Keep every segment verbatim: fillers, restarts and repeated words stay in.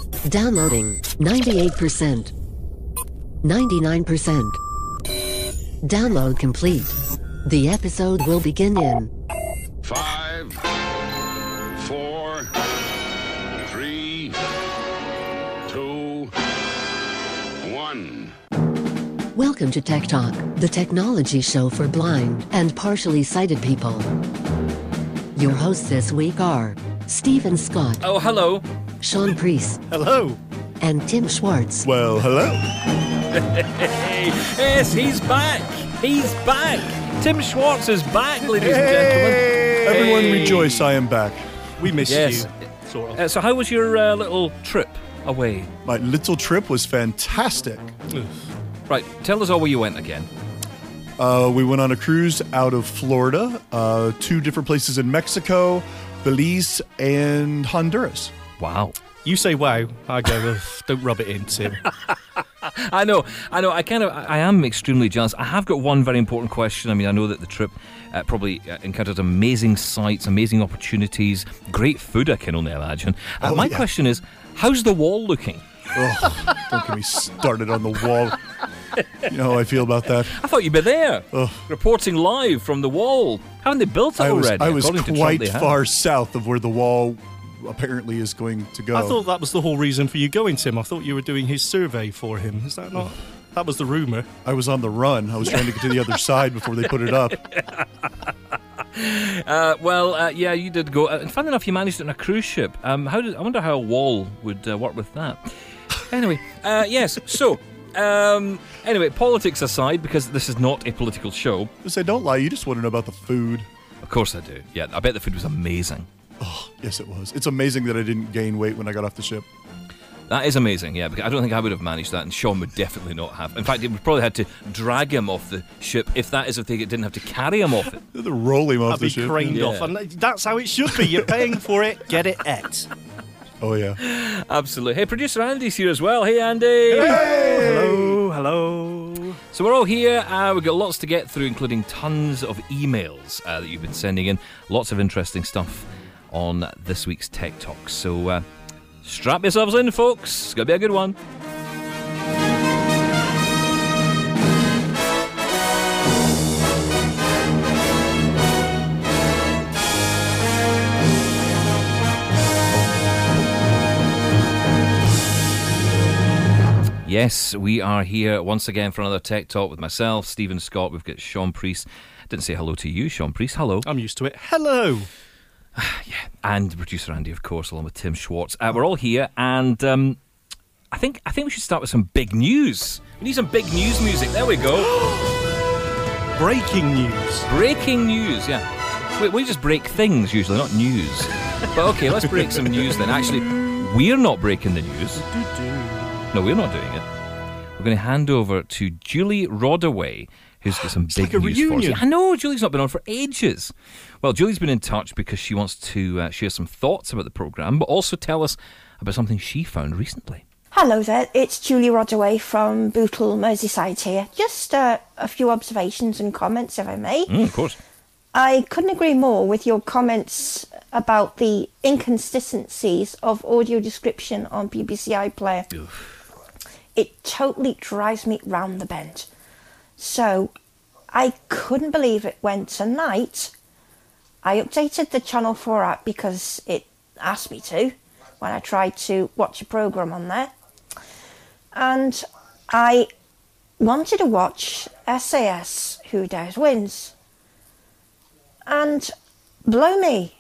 Downloading ninety-eight percent. ninety-nine percent. Download complete. The episode will begin in Five, four, three, two, one. Welcome to Tech Talk, the technology show for blind and partially sighted people. Your hosts this week are Stephen Scott. Oh, hello. Sean Priest. Hello. And Tim Schwartz. Well, hello. Hey, yes, he's back. He's back. Tim Schwartz is back, ladies and gentlemen. Everyone Hey. rejoice, I am back. We missed Yes. you. Sort of. Uh, so how was your uh, little trip away? My little trip was fantastic. Right, tell us all where you went again. Uh, we went on a cruise out of Florida, uh, two different places in Mexico, Belize, and Honduras. Wow. You say wow, I go, well, don't rub it in, Tim. I know, I know, I kind of, I am extremely jealous. I have got one very important question. I mean, I know that the trip uh, probably uh, encountered amazing sights, amazing opportunities, great food, I can only imagine. Uh, Oh, my yeah. question is, how's the wall looking? Oh, don't get me started on the wall. You know how I feel about that. I thought you'd be there, Ugh. reporting live from the wall. Haven't they built it I was, already? I was According to Trump, quite they have. far south of where the wall apparently is going to go. I thought that was the whole reason for you going, Tim. I thought you were doing his survey for him. Is that not? That was the rumour. I was on the run. I was trying to get to the other side before they put it up. Uh, well, uh, yeah, you did go. Uh, and fun enough, you managed it on a cruise ship. Um, how did I wonder how a wall would uh, work with that? Anyway, uh, yes. So, um, anyway, politics aside, because this is not a political show. Say, don't lie. You just want to know about the food. Of course, I do. Yeah, I bet the food was amazing. Oh, yes, it was. It's amazing that I didn't gain weight when I got off the ship. That is amazing. Yeah, because I don't think I would have managed that, and Sean would definitely not have. In fact, it would probably had to drag him off the ship. If that is, if they didn't have to carry him off it. The roll him off I'd the be ship. craned Yeah. off. And that's how it should be. You're paying for it, get it et. Oh, yeah. Absolutely. Hey, producer Andy's here as well. Hey, Andy. Hello, hello. So we're all here. Uh, we've got lots to get through, including tons of emails uh, that you've been sending in. Lots of interesting stuff on this week's Tech Talk. So uh, strap yourselves in, folks. It's going to be a good one. Yes, we are here once again for another Tech Talk with myself, Stephen Scott. We've got Sean Priest. Didn't say hello to you, Sean Priest. Hello. I'm used to it. Hello. And producer Andy, of course, along with Tim Schwartz. Uh, we're all here, and um, I think I think we should start with some big news. We need some big news music. There we go. Breaking news. Breaking news, yeah. We, we just break things usually, not news. But okay, let's break some news then. Actually, we're not breaking the news. No, we're not doing it. We're going to hand over to Julie Rodaway, who's got some It's big like a news for reunion. us. I know, Julie's not been on for ages. Well, Julie's been in touch because she wants to uh, share some thoughts about the programme, but also tell us about something she found recently. Hello there, it's Julie Rodaway from Bootle, Merseyside here. Just uh, a few observations and comments, if I may. Mm, of course. I couldn't agree more with your comments about the inconsistencies of audio description on B B C iPlayer. It totally drives me round the bend. So, I couldn't believe it when tonight I updated the Channel four app because it asked me to when I tried to watch a programme on there. And I wanted to watch S A S Who Dares Wins. And blow me,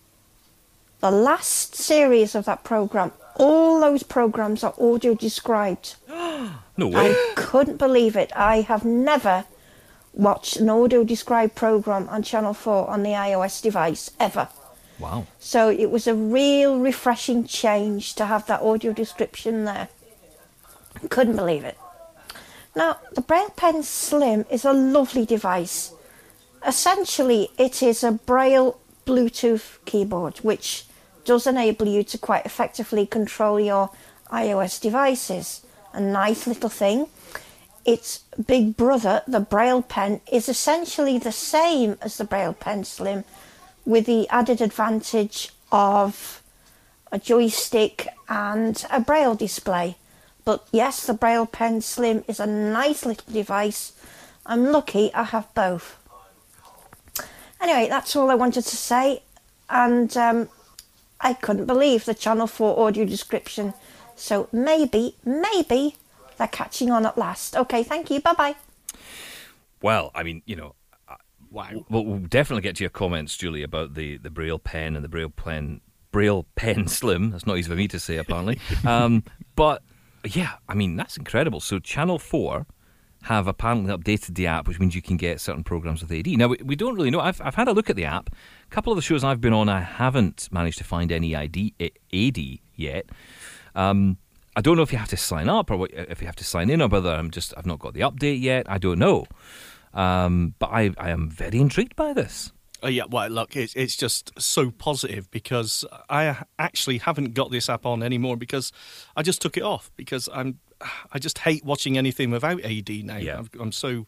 the last series of that programme, all those programmes are audio described. No way. I couldn't believe it. I have never watched an audio described programme on Channel four on the iOS device, ever. Wow. So it was a real refreshing change to have that audio description there. Couldn't believe it. Now, the Braille Pen Slim is a lovely device. Essentially, it is a Braille Bluetooth keyboard, which does enable you to quite effectively control your iOS devices. A nice little thing. Its big brother, the Braille Pen, is essentially the same as the Braille Pen Slim, with the added advantage of a joystick and a Braille display. But yes, the Braille Pen Slim is a nice little device. I'm lucky I have both. Anyway, that's all I wanted to say. And um, I couldn't believe the Channel four audio description. So maybe, maybe they're catching on at last. Okay, thank you. Bye-bye. Well, I mean, you know, wow. We'll, we'll definitely get to your comments, Julie, about the, the Braille Pen and the Braille Pen Braille Pen Slim. That's not easy for me to say, apparently. um, but, yeah, I mean, that's incredible. So Channel four have apparently updated the app, which means you can get certain programs with A D. Now, we, we don't really know. I've, I've had a look at the app. A couple of the shows I've been on, I haven't managed to find any I D, A D yet. Um, I don't know if you have to sign up or what, if you have to sign in, or whether I'm just I've not got the update yet. I don't know. Um, but I, I am very intrigued by this. Oh, yeah, well, look, it's, it's just so positive because I actually haven't got this app on anymore because I just took it off because I'm I just hate watching anything without A D now. Yeah. I'm so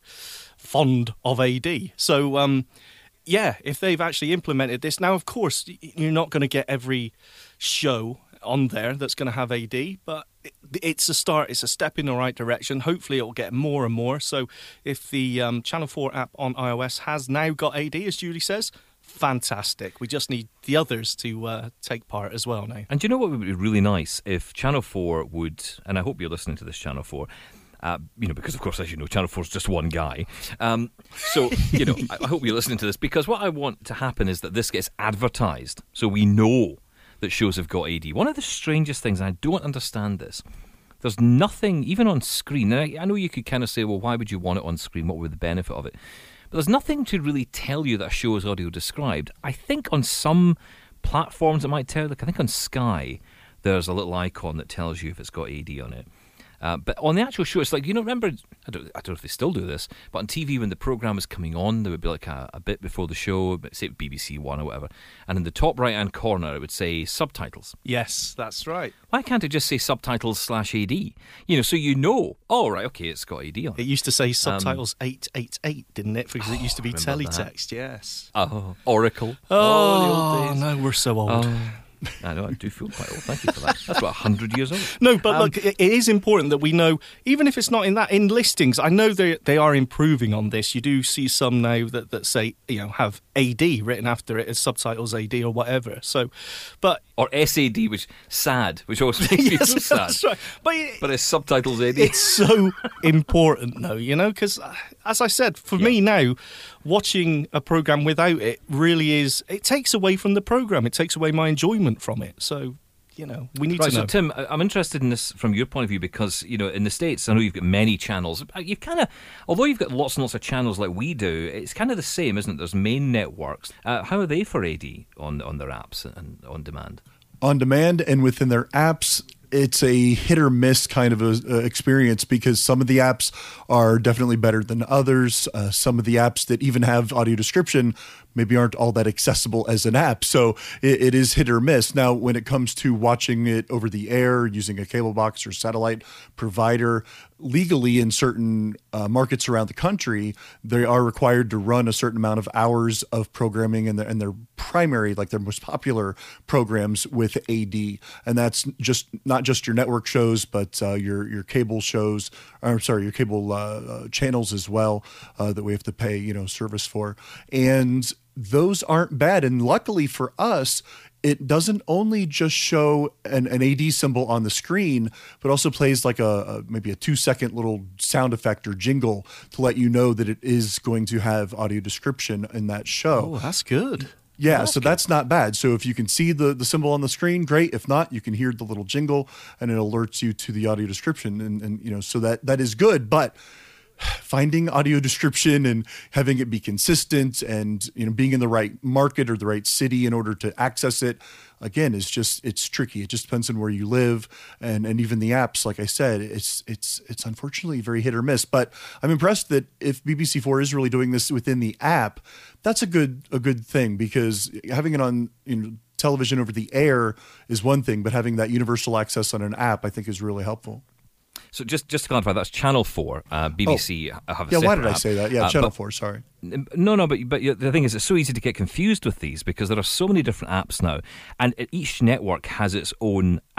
fond of A D. So, um, yeah, if they've actually implemented this, now, of course, you're not going to get every show on there that's going to have A D, but it's a start, it's a step in the right direction. Hopefully it will get more and more. So if the um, Channel four app on iOS has now got A D, as Julie says, fantastic. We just need the others to uh, take part as well now. And do you know what would be really nice if Channel four would, and I hope you're listening to this, Channel four, Uh, you know, because of course, as you know, Channel four is just one guy. Um, so, you know, I, I hope you're listening to this, because what I want to happen is that this gets advertised so we know that shows have got A D. One of the strangest things, and I don't understand this, there's nothing, even on screen, and I, I know you could kind of say, well, why would you want it on screen? What would the benefit of it? But there's nothing to really tell you that a show is audio described. I think on some platforms it might tell, like I think on Sky, there's a little icon that tells you if it's got A D on it. Uh, but on the actual show, it's like, you know, remember, I don't, I don't know if they still do this, but on T V when the programme was coming on, there would be like a, a bit before the show, say B B C One or whatever, and in the top right-hand corner it would say subtitles. Yes, that's right. Why can't it just say subtitles slash A D? You know, so you know, oh, right, okay, it's got A D on it. It used to say subtitles um, eight eight eight, didn't it? Because oh, it used to be teletext, that. Yes. Oh, Oracle. Oh, oh the old days. No, we're so old. Oh. I know, I do feel quite old. Thank you for that. That's about one hundred years old. No, but um, look, it is important that we know, even if it's not in that, in listings, I know they they are improving on this. You do see some now that, that say, you know, have A D written after it as subtitles A D or whatever. So, but or S A D, which sad, which also makes me yes, feel sad. That's right. But, it, but it's subtitles A D. It's so important, though, you know, because as I said, for yeah. me now, watching a program without it really is, it takes away from the program. It takes away my enjoyment from it. So, you know, we need right, to know. So, Tim, I'm interested in this from your point of view because, you know, in the States, I know you've got many channels. You've kind of, although you've got lots and lots of channels like we do, it's kind of the same, isn't it? There's main networks. Uh, how are they for A D on on their apps and on demand? On demand and within their apps, it's a hit or miss kind of a, uh, experience because some of the apps are definitely better than others. Uh, some of the apps that even have audio description maybe aren't all that accessible as an app. So it, it is hit or miss. Now, when it comes to watching it over the air using a cable box or satellite provider, legally in certain uh, markets around the country, they are required to run a certain amount of hours of programming and their, and their primary, like their most popular programs with A D. And that's just not just your network shows, but uh, your your cable shows, or sorry, your cable uh, uh, channels as well uh, that we have to pay, you know, service for. And those aren't bad. And luckily for us, it doesn't only just show an, an A D symbol on the screen, but also plays like a, a maybe a two second little sound effect or jingle to let you know that it is going to have audio description in that show. Oh, that's good. Yeah, that's so good. that's not bad. So if you can see the, the symbol on the screen, great. If not, you can hear the little jingle and it alerts you to the audio description. And, and you know, so that, that is good. But finding audio description and having it be consistent and, you know, being in the right market or the right city in order to access it, again, is just, it's tricky. It just depends on where you live. And, and even the apps, like I said, it's, it's, it's unfortunately very hit or miss, but I'm impressed that if B B C four is really doing this within the app, that's a good, a good thing, because having it on, you know, television over the air is one thing, but having that universal access on an app, I think, is really helpful. So just just to clarify, that's Channel four. Uh, B B C oh. have a yeah. separate Why did I app. say that? Yeah, uh, Channel but, four. Sorry. No, no, but but the thing is, it's so easy to get confused with these because there are so many different apps now, and each network has its own app.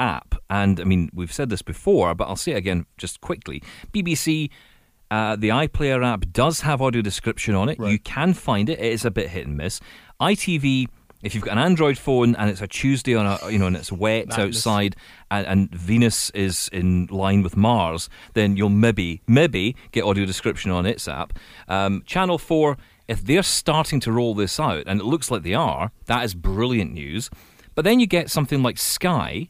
And, I mean, we've said this before, but I'll say it again just quickly. B B C, uh, the iPlayer app does have audio description on it. Right. You can find it. It is a bit hit and miss. I T V, if you've got an Android phone and it's a Tuesday on a, you know, and it's wet Madness. outside and, and Venus is in line with Mars, then you'll maybe, maybe get audio description on its app. Um, Channel four, if they're starting to roll this out, and it looks like they are, that is brilliant news. But then you get something like Sky.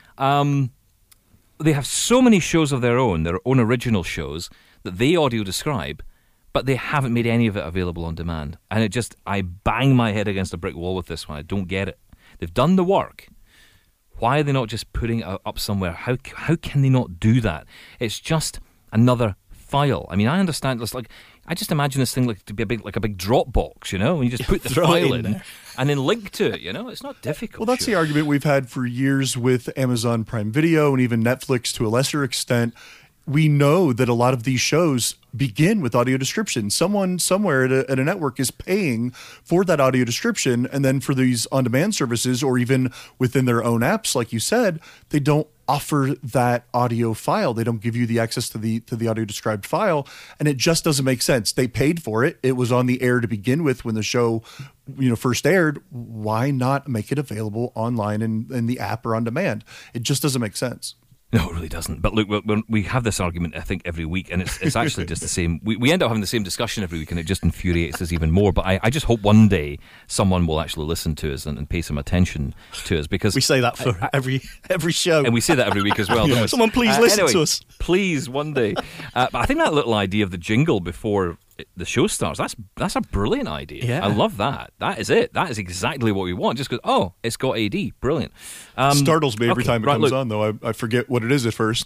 Um, they have so many shows of their own, their own original shows, that they audio describe, but they haven't made any of it available on demand. And it just, I bang my head against a brick wall with this one. I don't get it. They've done the work. Why are they not just putting it up somewhere? How how can they not do that? It's just another file. I mean, I understand. It's like, I just imagine this thing like to be a big, like a big Dropbox, you know, and you just put the Throw it file in in, there. and then link to it. You know, it's not difficult. Well, that's the sure. argument we've had for years with Amazon Prime Video and even Netflix to a lesser extent. We know that a lot of these shows begin with audio description. Someone somewhere at a, at a network is paying for that audio description, and then for these on-demand services or even within their own apps, like you said, they don't offer that audio file. They don't give you the access to the to the audio described file, and it just doesn't make sense. They paid for it. It was on the air to begin with when the show, you know, first aired. Why not make it available online in, in the app or on demand? It just doesn't make sense. No, it really doesn't. But look, we we have this argument, I think, every week, and it's it's actually just the same. We we end up having the same discussion every week, and it just infuriates us even more. But I, I just hope one day someone will actually listen to us and, and pay some attention to us, because We say that for I- I- every every show. and we say that every week as well. don't we? Someone please Uh, listen anyway, to us. Please, one day. Uh, but I think that little idea of the jingle before it- the show starts, that's that's a brilliant idea. Yeah. I love that. That is it. That is exactly what we want. Just because, oh, it's got A D. Brilliant. Um, Startles me every okay, time it right, comes look. on, though. I, I forget what it is at first.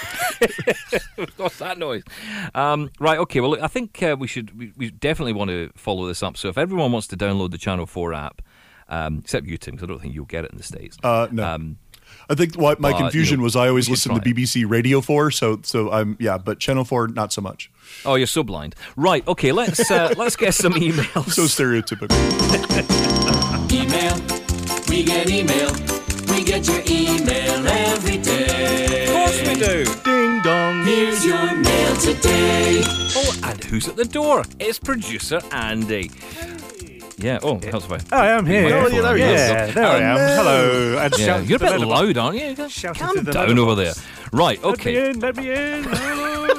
What's that noise? Um, right, okay. Well, look, I think uh, we should. We, we definitely want to follow this up. So if everyone wants to download the Channel four app, um, except you, Tim, because I don't think you'll get it in the States. Uh, no. Um, I think what my But, confusion you know, was I always we could listened to try. B B C Radio four, so so I'm yeah, but Channel four not so much. oh, you're so blind. Right, okay. Let's uh, let's get some emails. So stereotypical. Email, we get email, we get your email every day. Of course we do. Ding dong. Here's your mail today. Oh, and who's at the door? It's producer Andy. Yeah. Oh, helps if I. Oh, I am here. Oh, yeah, there he is. Yeah, there I am. Hello. And Yeah, shout you're a to the bit letterbox. loud, aren't you? Shout Calm to the down over there. letterbox. Right. Let me Okay. in. Let me in. Hello.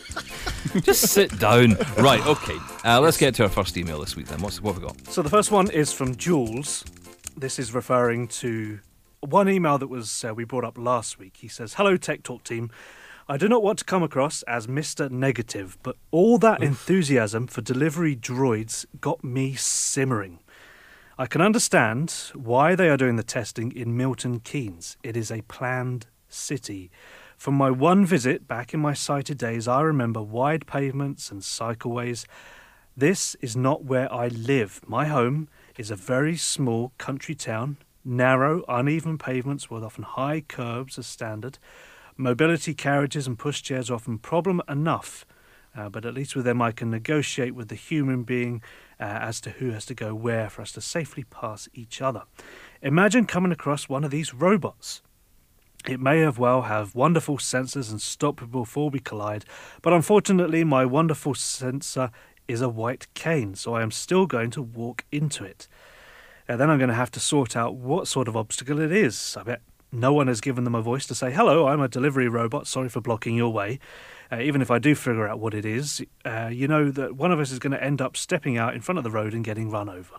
Just sit down. Right. Okay. Uh, let's get to our first email this week then. What's what have we got? So the first one is from Jules. This is referring to one email that was uh, we brought up last week. He says, "Hello, Tech Talk team. I do not want to come across as Mister Negative, but all that enthusiasm for delivery droids got me simmering. I can understand why they are doing the testing in Milton Keynes. It is a planned city. From my one visit back in my sighted days, I remember wide pavements and cycleways. This is not where I live. My home is a very small country town, narrow, uneven pavements with often high curbs as standard. Mobility carriages and pushchairs are often problem enough, uh, but at least with them I can negotiate with the human being uh, as to who has to go where for us to safely pass each other. Imagine coming across one of these robots. It may have well have wonderful sensors and stop people before we collide, but unfortunately my wonderful sensor is a white cane, so I am still going to walk into it. And then I'm going to have to sort out what sort of obstacle it is. I bet no one has given them a voice to say, hello, I'm a delivery robot, sorry for blocking your way. Uh, even if I do figure out what it is, uh, you know that one of us is going to end up stepping out in front of the road and getting run over.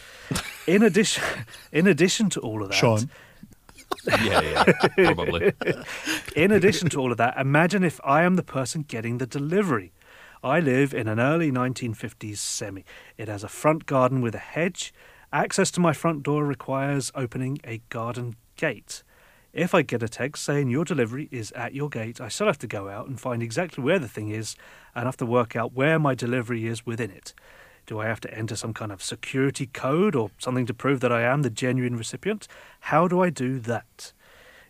In addition, in addition to all of that... Sean. Yeah, yeah, probably. In addition to all of that, imagine if I am the person getting the delivery. I live in an early nineteen fifties semi. It has a front garden with a hedge. Access to my front door requires opening a garden gate. If I get a text saying your delivery is at your gate, I still have to go out and find exactly where the thing is and have to work out where my delivery is within it. Do I have to enter some kind of security code or something to prove that I am the genuine recipient? How do I do that?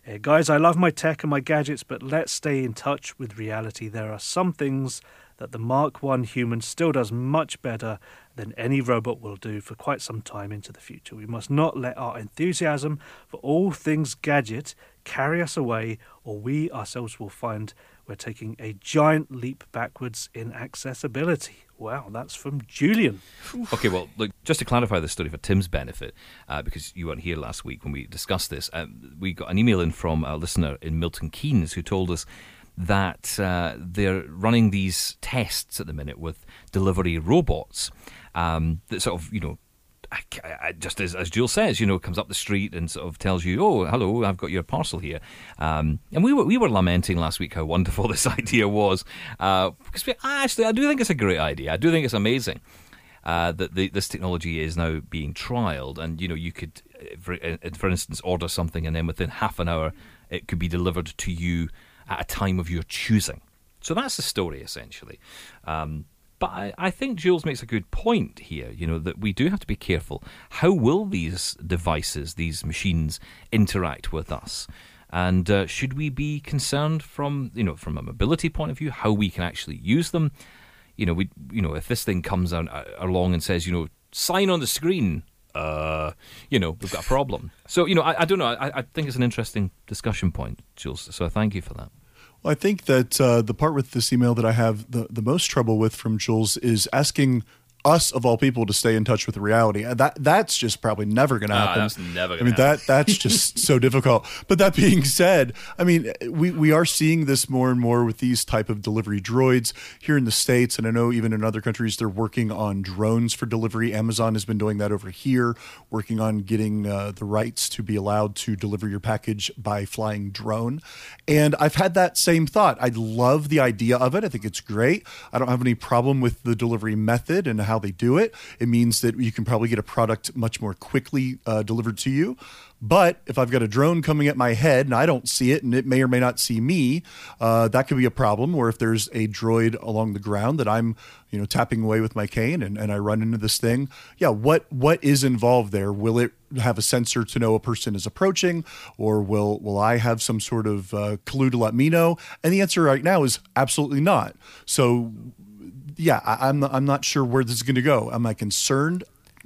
Uh, guys, I love my tech and my gadgets, but let's stay in touch with reality. There are some things that the Mark one human still does much better than any robot will do for quite some time into the future. We must not let our enthusiasm for all things gadget carry us away, or we ourselves will find we're taking a giant leap backwards in accessibility. Wow, that's from Julian. Okay, well, look, just to clarify this story for Tim's benefit, uh, because you weren't here last week when we discussed this, uh, we got an email in from a listener in Milton Keynes who told us that uh, they're running these tests at the minute with delivery robots um, that sort of, you know, I, I, just as, as Jules says, you know, comes up the street and sort of tells you, oh, hello, I've got your parcel here. Um, and we were we were lamenting last week how wonderful this idea was. Uh, because we, actually, I do think it's a great idea. I do think it's amazing uh, that the, this technology is now being trialled. And, you know, you could, for, for instance, order something and then within half an hour it could be delivered to you at a time of your choosing. So that's the story, essentially. Um But I, I think Jules makes a good point here, you know, that we do have to be careful. How will these devices, these machines, interact with us? And uh, should we be concerned from, you know, from a mobility point of view, how we can actually use them? You know, we, you know, if this thing comes out, uh, along and says, you know, sign on the screen, uh, you know, we've got a problem. So, you know, I, I don't know. I, I think it's an interesting discussion point, Jules. So thank you for that. Well, I think that uh, the part with this email that I have the, the most trouble with from Jules is asking us, of all people, to stay in touch with reality. That That's just probably never going to happen. Uh, that's never I mean, happen. that that's just so difficult. But that being said, I mean, we, we are seeing this more and more with these type of delivery droids here in the States. And I know even in other countries, they're working on drones for delivery. Amazon has been doing that over here, working on getting uh, the rights to be allowed to deliver your package by flying drone. And I've had that same thought. I love the idea of it. I think it's great. I don't have any problem with the delivery method and how they do it. It means that you can probably get a product much more quickly uh, delivered to you. But if I've got a drone coming at my head and I don't see it and it may or may not see me, uh, that could be a problem. Or if there's a droid along the ground that I'm, you know, tapping away with my cane and, and I run into this thing, yeah, what what is involved there? Will it have a sensor to know a person is approaching, or will will I have some sort of uh, clue to let me know? And the answer right now is absolutely not. So, yeah, I, I'm not, I'm not sure where this is going to go. Am I concerned?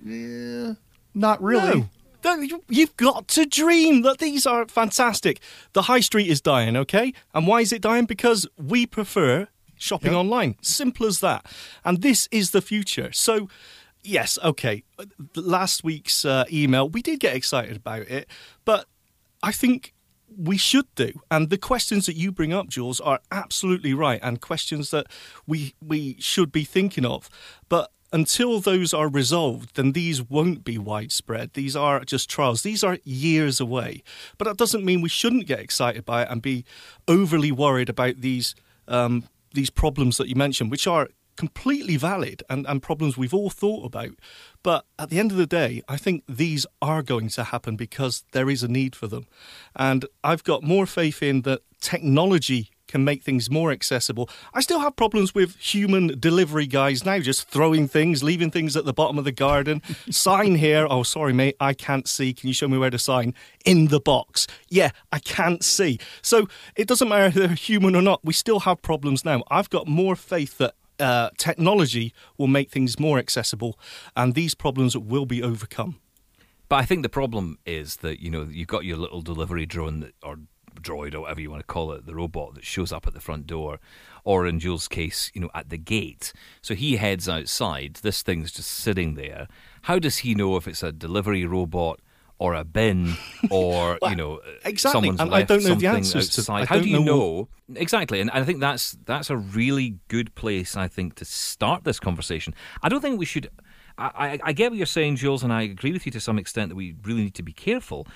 Eh, not really. No. You've got to dream that these are fantastic. The high street is dying, okay? And why is it dying? Because we prefer shopping yep. online. Simple as that. And this is the future. So, yes, okay. Last week's uh, email, we did get excited about it, but I think we should do. And the questions that you bring up, Jules, are absolutely right, and questions that we we should be thinking of. But until those are resolved, then these won't be widespread. These are just trials. These are years away. But that doesn't mean we shouldn't get excited by it and be overly worried about these um, these problems that you mentioned, which are completely valid and, and problems we've all thought about. But at the end of the day, I think these are going to happen because there is a need for them. And I've got more faith in that technology can make things more accessible. I still have problems with human delivery guys now, just throwing things, leaving things at the bottom of the garden. Sign here. Oh, sorry, mate, I can't see. Can you show me where to sign? In the box. Yeah, I can't see. So it doesn't matter if they're human or not. We still have problems now. I've got more faith that uh, technology will make things more accessible and these problems will be overcome. But I think the problem is that, you know, you've got your little delivery drone that, or droid or whatever you want to call it, the robot that shows up at the front door, or in Jules' case, you know, at the gate. So he heads outside, this thing's just sitting there. How does he know if it's a delivery robot or a bin or, well, you know, exactly. someone's and left I don't know something the answers outside? To, How do you know? know? Exactly, and I think that's that's a really good place, I think, to start this conversation. I don't think we should... I, I, I get what you're saying, Jules, and I agree with you to some extent that we really need to be careful.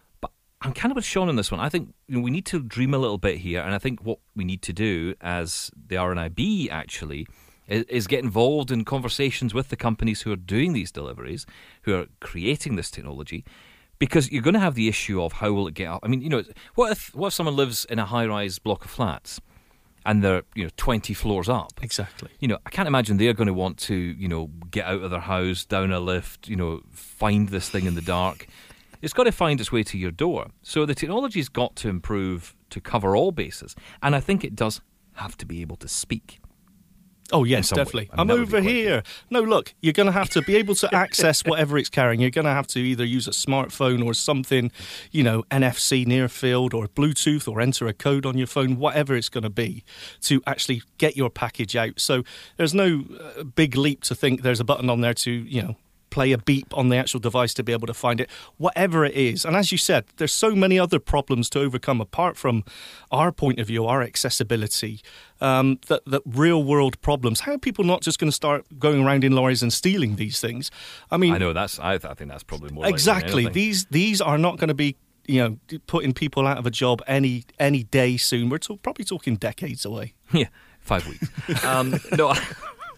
I'm kind of with Sean on this one. I think, you know, we need to dream a little bit here, and I think what we need to do as the R N I B actually is, is get involved in conversations with the companies who are doing these deliveries, who are creating this technology, because you're going to have the issue of how will it get up. I mean, you know, what if what if someone lives in a high-rise block of flats and they're, you know, twenty floors up? Exactly. You know, I can't imagine they're going to want to, you know, get out of their house, down a lift, you know, find this thing in the dark. it's got to find its way to your door. So the technology's got to improve to cover all bases. And I think it does have to be able to speak. Oh, yes, some way. definitely. I mean, I'm that would be over quite here. No, look, you're going to have to be able to access whatever it's carrying. You're going to have to either use a smartphone or something, you know, N F C near field or Bluetooth, or enter a code on your phone, whatever it's going to be, to actually get your package out. So there's no uh, big leap to think there's a button on there to, you know, play a beep on the actual device to be able to find it, whatever it is. And as you said, there's so many other problems to overcome apart from our point of view, our accessibility, um, that, that real-world problems. How are people not just going to start going around in lorries and stealing these things? I mean, I know, that's. I, I think that's probably more likely than exactly. anything. These These these are not going to be, you know, putting people out of a job any any day soon. We're to- probably talking decades away. Yeah, five weeks. um, no, I,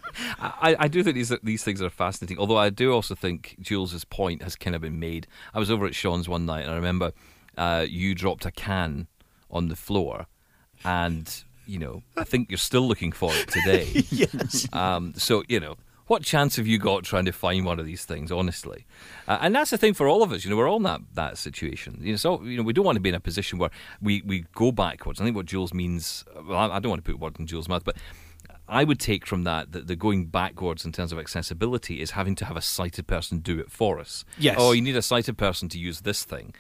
I, I do think these these things are fascinating. Although I do also think Jules's point has kind of been made. I was over at Sean's one night, and I remember uh, you dropped a can on the floor, and you know, I think you're still looking for it today. Yes. Um, so you know, what chance have you got trying to find one of these things? Honestly, uh, and that's the thing for all of us. You know, we're all in that that situation. You know, so you know, we don't want to be in a position where we we go backwards. I think what Jules means. Well, I, I don't want to put words in Jules' mouth, but I would take from that that the going backwards in terms of accessibility is having to have a sighted person do it for us. Yes. Oh, you need a sighted person to use this thing.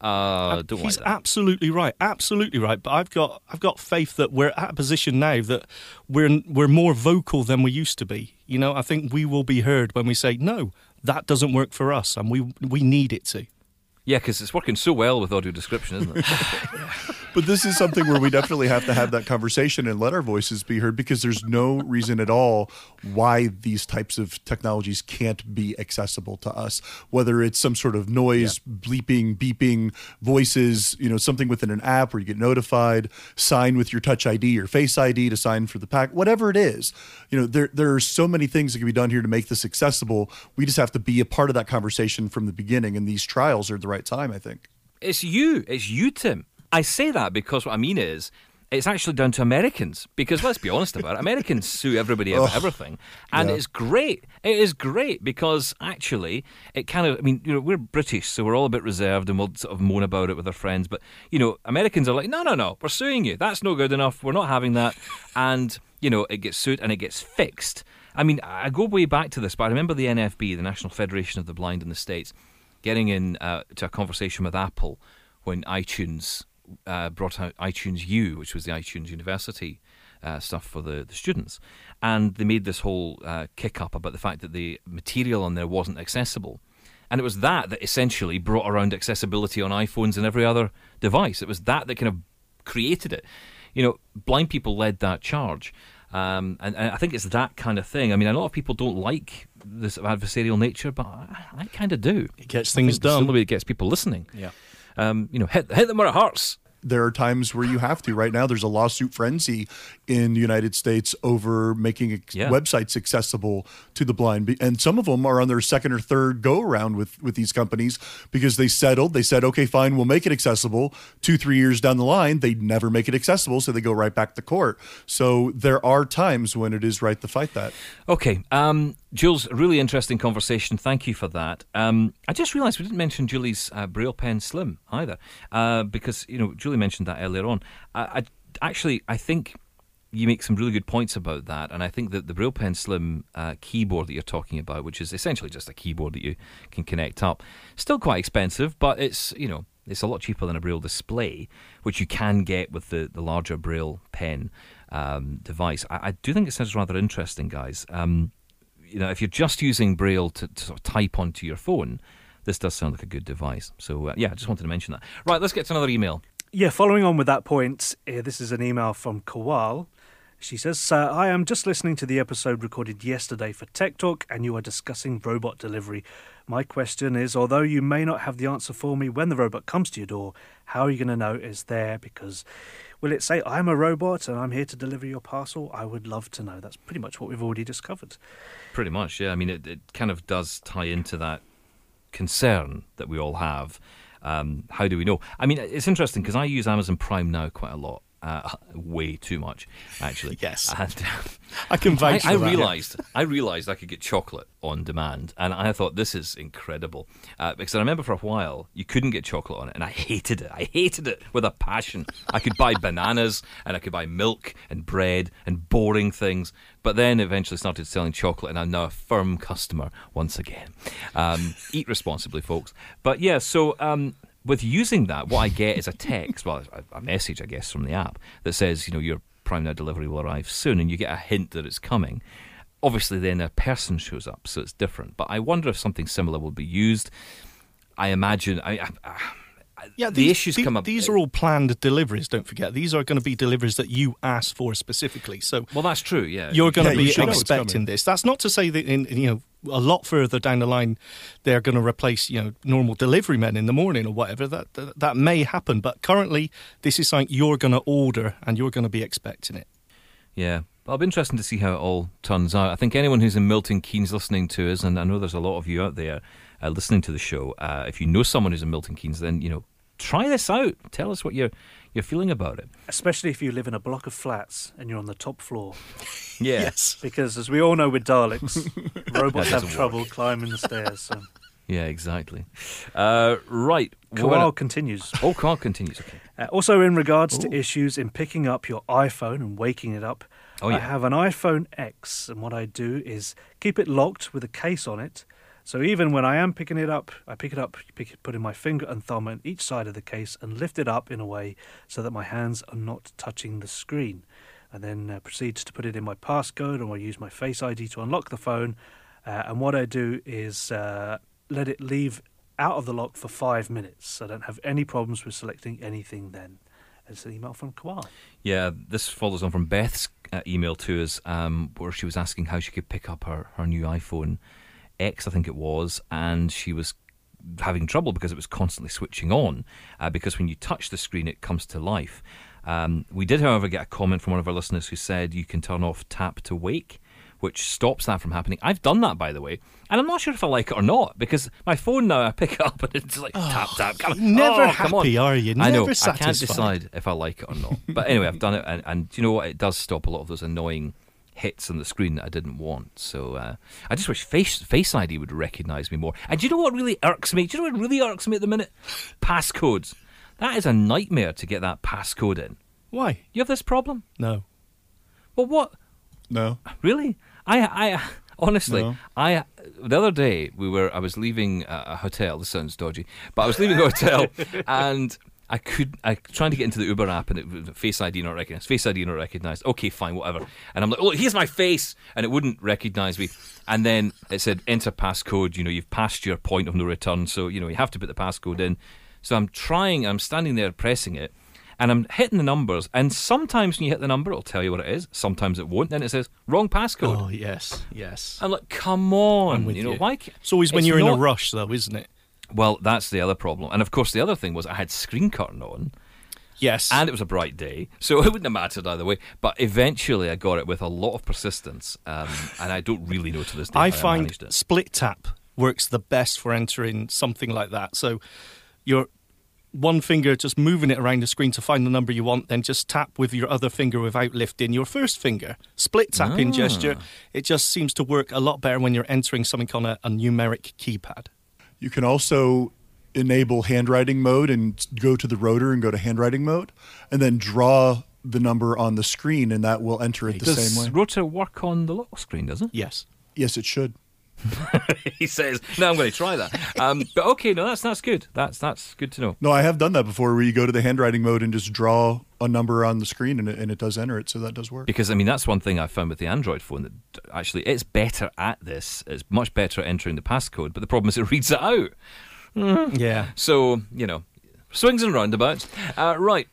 Uh, don't He's like that. absolutely right, absolutely right. But I've got I've got faith that we're at a position now that we're we're more vocal than we used to be. You know, I think we will be heard when we say no, that doesn't work for us, and we we need it to. Yeah, because it's working so well with audio description, isn't it? But this is something where we definitely have to have that conversation and let our voices be heard, because there's no reason at all why these types of technologies can't be accessible to us, whether it's some sort of noise, yeah. bleeping, beeping, voices, you know, something within an app where you get notified, sign with your Touch I D or Face I D to sign for the pack, whatever it is. You know, there, there are so many things that can be done here to make this accessible. We just have to be a part of that conversation from the beginning, and these trials are the right time, I think. It's you. It's you, Tim. I say that because what I mean is it's actually down to Americans, because let's be honest about it, Americans sue everybody about everything, and yeah. it's great. It is great because actually it kind of, I mean, you know, we're British, so we're all a bit reserved and we'll sort of moan about it with our friends, but, you know, Americans are like, no, no, no, we're suing you. That's no good enough. We're not having that. And, you know, it gets sued and it gets fixed. I mean, I go way back to this, but I remember the N F B, the National Federation of the Blind in the States, getting in uh, to a conversation with Apple when iTunes uh, brought out iTunes U, which was the iTunes University uh, stuff for the, the students. And they made this whole uh, kick-up about the fact that the material on there wasn't accessible. And it was that that essentially brought around accessibility on iPhones and every other device. It was that that kind of created it. You know, blind people led that charge. Um, and, and I think it's that kind of thing. I mean, a lot of people don't like this adversarial nature, but I, I kind of do. It gets things done. It's the way it gets people listening. Yeah. Um, you know, hit, hit them where it hurts. There are times where you have to. Right now, there's a lawsuit frenzy in the United States over making ex- yeah. websites accessible to the blind. And some of them are on their second or third go-around with, with these companies because they settled. They said, okay, fine, we'll make it accessible. Two, three years down the line, they never make it accessible, so they go right back to court. So there are times when it is right to fight that. Okay. Um, Jules, really interesting conversation. Thank you for that. Um, I just realised we didn't mention Julie's uh, Braille Pen Slim either, uh, because, you know, Julie mentioned that earlier on. I, I actually, I think you make some really good points about that, and I think that the Braille Pen Slim uh, keyboard that you're talking about, which is essentially just a keyboard that you can connect up, still quite expensive, but it's, you know, it's a lot cheaper than a Braille display, which you can get with the, the larger Braille pen um, device. I, I do think it sounds rather interesting, guys. Um, you know, if you're just using Braille to, to sort of type onto your phone, this does sound like a good device. So, uh, yeah, I just wanted to mention that. Right, let's get to another email. Yeah, following on with that point, uh, this is an email from Kawal. She says, uh, I am just listening to the episode recorded yesterday for Tech Talk, and you are discussing robot delivery. My question is, although you may not have the answer for me when the robot comes to your door, how are you going to know it's there? Because will it say, I'm a robot and I'm here to deliver your parcel? I would love to know. That's pretty much what we've already discovered. Pretty much, yeah. I mean, it, it kind of does tie into that concern that we all have. Um, how do we know? I mean, it's interesting because I use Amazon Prime now quite a lot. uh, way too much, actually. Yes. And, I can vouch I, I for that. realised I realised I could get chocolate on demand, and I thought this is incredible uh, because I remember for a while you couldn't get chocolate on it, and I hated it. I hated it with a passion. I could buy bananas and I could buy milk and bread and boring things, but then eventually started selling chocolate, and I'm now a firm customer once again. Um, eat responsibly, folks. But yeah, so. Um, With using that, what I get is a text, well, a, a message, I guess, from the app that says, you know, your Prime Now delivery will arrive soon, and you get a hint that it's coming. Obviously, then a person shows up, so it's different. But I wonder if something similar will be used. I imagine. I, I, I, Yeah, the these, issues the, come up. These are all planned deliveries. Don't forget, these are going to be deliveries that you asked for specifically. So, well, that's true. Yeah, you're going Yeah, to you be should know it's expecting coming. this. That's not to say that in you know a lot further down the line they're going to replace you know normal delivery men in the morning or whatever. That that, that may happen, but currently this is something you're going to order and you're going to be expecting it. Yeah. It'll be interesting to see how it all turns out. I think anyone who's in Milton Keynes listening to us, and I know there's a lot of you out there uh, listening to the show, uh, if you know someone who's in Milton Keynes, then, you know, try this out. Tell us what you're you're feeling about it. Especially if you live in a block of flats and you're on the top floor. Yeah. Yes. Because as we all know with Daleks, robots That have doesn't trouble work. climbing the stairs. So. Yeah, exactly. Uh, right. Kowal Well, continues. oh, Carl continues. Okay. Uh, also, in regards Ooh. to issues in picking up your iPhone and waking it up, Oh, yeah. I have an iPhone X, and what I do is keep it locked with a case on it. So even when I am picking it up, I pick it up, pick it, put in my finger and thumb on each side of the case and lift it up in a way so that my hands are not touching the screen. And then uh, proceed to put it in my passcode, or I use my Face I D to unlock the phone. Uh, and what I do is uh, let it leave out of the lock for five minutes. I don't have any problems with selecting anything then. It's an email from Kowal. Yeah, this follows on from Beth's uh, email to us, um, where she was asking how she could pick up her, her new iPhone X, I think it was, and she was having trouble because it was constantly switching on, uh, because when you touch the screen, it comes to life. Um, we did, however, get a comment from one of our listeners who said you can turn off tap to wake, which stops that from happening. I've done that, by the way, and I'm not sure if I like it or not, because my phone now, I pick it up and it's like tap, tap. Come on. Never Oh, come on. happy, are you? I know. Never I can't satisfied. decide if I like it or not. But anyway, I've done it, and, and you know what? It does stop a lot of those annoying hits on the screen that I didn't want. So uh, I just wish Face Face I D would recognise me more. And do you know what really irks me? Do you know what really irks me at the minute? Passcodes. That is a nightmare to get that passcode in. Why? You have this problem? No. Well, what? No. Really? I, I honestly, No. I the other day we were. I was leaving a, a hotel. This sounds dodgy, but I was leaving a hotel, and I could. I trying to get into the Uber app, and it Face I D not recognised. Face I D not recognised. Okay, fine, whatever. And I'm like, oh, here's my face, and it wouldn't recognise me. And then it said enter passcode. You know, you've passed your point of no return, so you know you have to put the passcode in. So I'm trying. I'm standing there pressing it. And I'm hitting the numbers, and sometimes when you hit the number, it'll tell you what it is. Sometimes it won't. Then it says wrong passcode. Oh yes, yes. I'm like, come on, I'm with you know you. why? ca- It's always when it's you're in not- a rush, though, isn't it? Well, that's the other problem, and of course the other thing was I had screen curtain on, Yes. and it was a bright day, so it wouldn't have mattered either way. But eventually, I got it with a lot of persistence, um, and I don't really know to this day I how find managed it. split tap works the best for entering something like that. So you're one finger just moving it around the screen to find the number you want, then just tap with your other finger without lifting your first finger. Split tapping Ah. gesture, it just seems to work a lot better when you're entering something on a, a numeric keypad. You can also enable handwriting mode and go to the rotor and go to handwriting mode, and then draw the number on the screen, and that will enter it the Does same way. Rotor work on the lock screen? Does it? Yes. Yes, it should. He says, "No, I'm going to try that." Um, but okay, no, that's that's good. That's that's good to know. No, I have done that before, where you go to the handwriting mode and just draw a number on the screen, and it, and it does enter it, so that does work. Because, I mean, that's one thing I found with the Android phone, that actually it's better at this. It's much better at entering the passcode, but the problem is it reads it out. Yeah. So, you know, swings and roundabouts. Uh, right.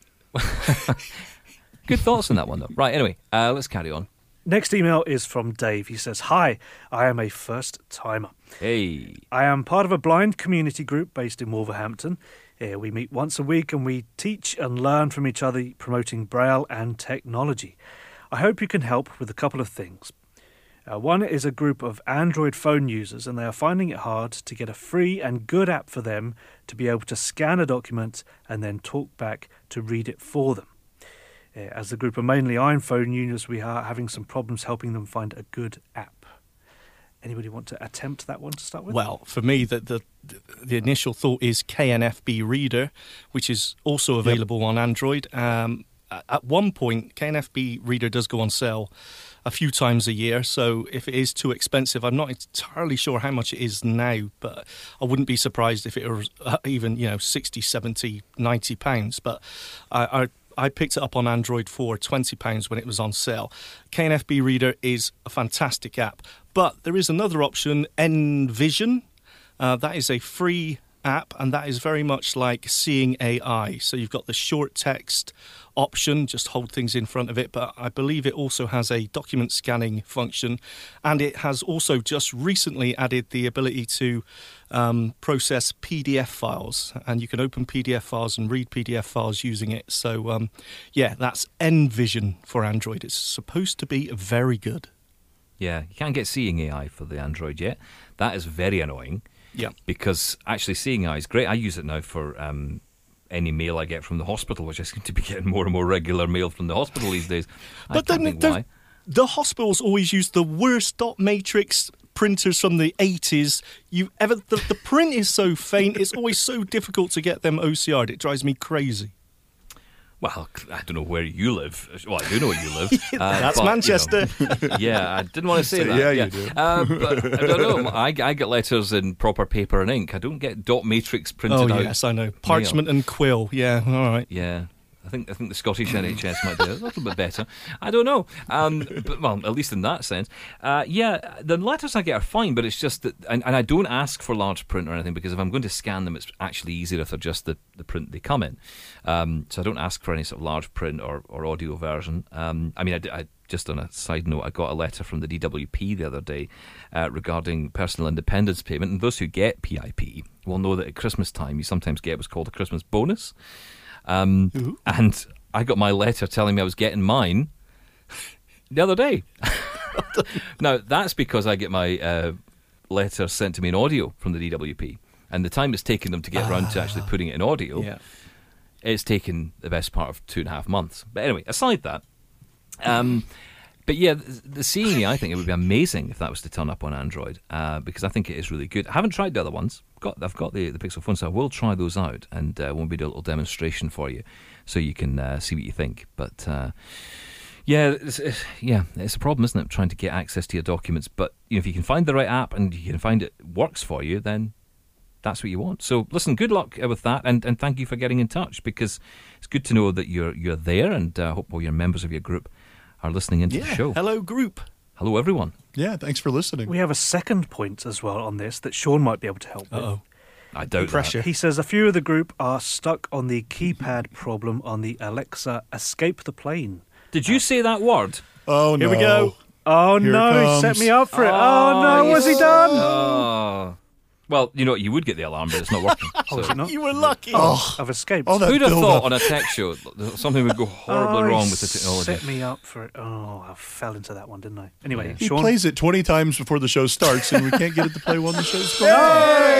Good thoughts on that one, though. Right, anyway, uh, let's carry on. Next email is from Dave. He says, "Hi, I am a first-timer. Hey. I am part of a blind community group based in Wolverhampton. Uh, we meet once a week and we teach and learn from each other, promoting Braille and technology. I hope you can help with a couple of things. Uh, one is a group of Android phone users, and they are finding it hard to get a free and good app for them to be able to scan a document and then talk back to read it for them. Uh, as the group are mainly iPhone users, we are having some problems helping them find a good app. Anybody want to attempt that one to start with? Well, for me, the the, the initial thought is K N F B Reader, which is also available yep. on Android. Um, at one point, K N F B Reader does go on sale a few times a year, so if it is too expensive, I'm not entirely sure how much it is now, but I wouldn't be surprised if it was even, you know, sixty, seventy, ninety pounds. But I, I I picked it up on Android for twenty pounds when it was on sale. K N F B Reader is a fantastic app. But there is another option, Envision. Uh, that is a free app, and that is very much like Seeing A I. So you've got the short text option, just hold things in front of it, but I believe it also has a document scanning function, and it has also just recently added the ability to um, process P D F files, and you can open P D F files and read P D F files using it. So um, yeah, that's Envision for Android. It's supposed to be very good. Yeah, you can't get Seeing A I for the Android yet. That is very annoying. Yeah, because actually Seeing A I is great. I use it now for um, any mail I get from the hospital, which I seem to be getting more and more regular mail from the hospital these days. But then the, the hospitals always use the worst dot matrix printers from the eighties. You ever the, the print is so faint. It's always so difficult to get them O C R'd. It drives me crazy. Well, I don't know where you live. Well, I do know where you live. Uh, That's but, Manchester. You know, yeah, I didn't want to say so, that. Yeah, yeah. you do. Uh, but I don't know. I, I get letters in proper paper and ink. I don't get dot matrix printed oh, out. Oh, yes, I know. Parchment mail. And quill. Yeah, all right. Yeah. I think I think the Scottish N H S might do it a little bit better. I don't know, um, but well, at least in that sense, uh, yeah. The letters I get are fine, but it's just that, and, and I don't ask for large print or anything because if I'm going to scan them, it's actually easier if they're just the, the print they come in. Um, so I don't ask for any sort of large print or, or audio version. Um, I mean, I, I just on a side note, I got a letter from the D W P the other day uh, regarding personal independence payment, and those who get P I P will know that at Christmas time you sometimes get what's called a Christmas bonus. Um, and I got my letter telling me I was getting mine the other day. Now, that's because I get my uh, letter sent to me in audio from the D W P. And the time it's taken them to get around to actually putting it in audio, yeah. it's taken the best part of two and a half months. But anyway, aside that, um, but yeah, the, the Seeing, I think it would be amazing if that was to turn up on Android, uh, because I think it is really good. I haven't tried the other ones. Got, I've got the, the Pixel phone, so I will try those out, and uh, we'll do a little demonstration for you, so you can uh, see what you think. But uh, yeah, it's, it's, yeah, it's a problem, isn't it? Trying to get access to your documents. But you know, if you can find the right app and you can find it works for you, then that's what you want. So listen, good luck with that, and, and thank you for getting in touch, because it's good to know that you're you're there, and I uh, hope all your members of your group are listening into yeah. the show. Hello, group. Hello, everyone. Yeah, thanks for listening. We have a second point as well on this that Sean might be able to help with. Uh-oh. I doubt Pressure. that. He says a few of the group are stuck on the keypad problem on the Alexa Escape the Plane. Did you say that word? Oh, no. Here we go. Oh, Here no, it he set comes. me up for it. Oh, Oh, no, what's he yes. done? Oh. Well, you know what? You would get the alarm, but it's not working. Oh, is So. it not? You were lucky. Oh, I've escaped. Oh, that Who'd have build thought up. on a tech show that something would go horribly Oh, he wrong with the technology? set me up for it. Oh, I fell into that one, didn't I? Anyway, Yeah. He Sean. plays it twenty times before the show starts, and we can't get it to play when the show's going on.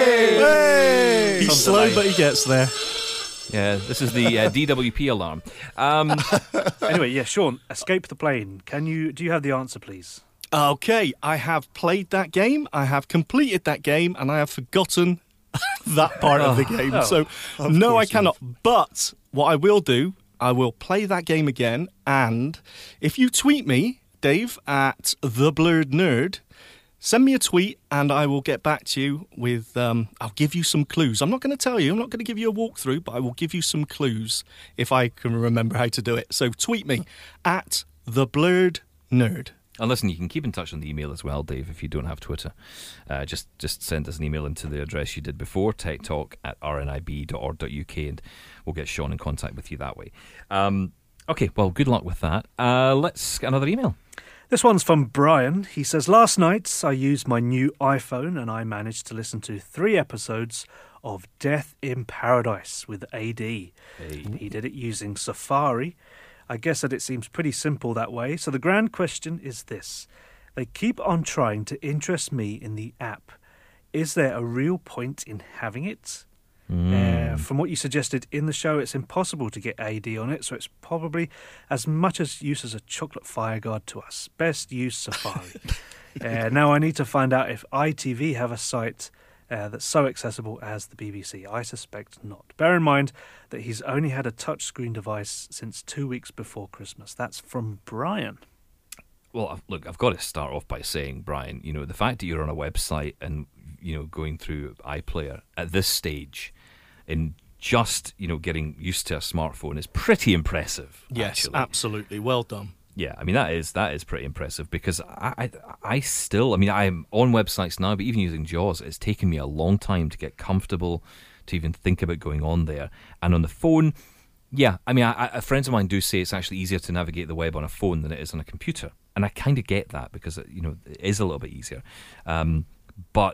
Hey! He's slow, but he gets there. Yeah, this is the uh, D W P alarm. Um, Anyway, yeah, Sean, Escape the Plane. Can you? Do you have the answer, please? Okay, I have played that game, I have completed that game, and I have forgotten that part of the game. Oh, so, of no, I course you cannot. But what I will do, I will play that game again, and if you tweet me, Dave, at The Blurred Nerd, send me a tweet, and I will get back to you with, um, I'll give you some clues. I'm not going to tell you, I'm not going to give you a walkthrough, but I will give you some clues if I can remember how to do it. So tweet me at The Blurred Nerd. and listen, you can keep in touch on the email as well, Dave, if you don't have Twitter. Uh, just just send us an email into the address you did before, techtalk at r n i b dot org dot u k, and we'll get Sean in contact with you that way. Um, okay, well, good luck with that. Uh, let's get another email. This one's from Brian. He says, last night I used my new iPhone and I managed to listen to three episodes of Death in Paradise with A D. Hey. He did it using Safari. I guess that it seems pretty simple that way. So the grand question is this. They keep on trying to interest me in the app. Is there a real point in having it? Uh, from what you suggested in the show, it's impossible to get A D on it, so it's probably as much as use as a chocolate fireguard to us. Best use Safari. uh, now I need to find out if I T V have a site uh, that's so accessible as the B B C. I suspect not. Bear in mind that he's only had a touchscreen device since two weeks before Christmas. That's from Brian. Well, I've- look, I've got to start off by saying, Brian, you know, the fact that you're on a website and, you know, going through iPlayer at this stage in just, you know, getting used to a smartphone is pretty impressive. Yes, actually. absolutely. Well done. Yeah, I mean, that is that is pretty impressive because I, I, I still, I mean, I'm on websites now, but even using JAWS, it's taken me a long time to get comfortable to even think about going on there. And on the phone, yeah, I mean, I, I, friends of mine do say it's actually easier to navigate the web on a phone than it is on a computer. And I kind of get that because, you know, it is a little bit easier. Um, but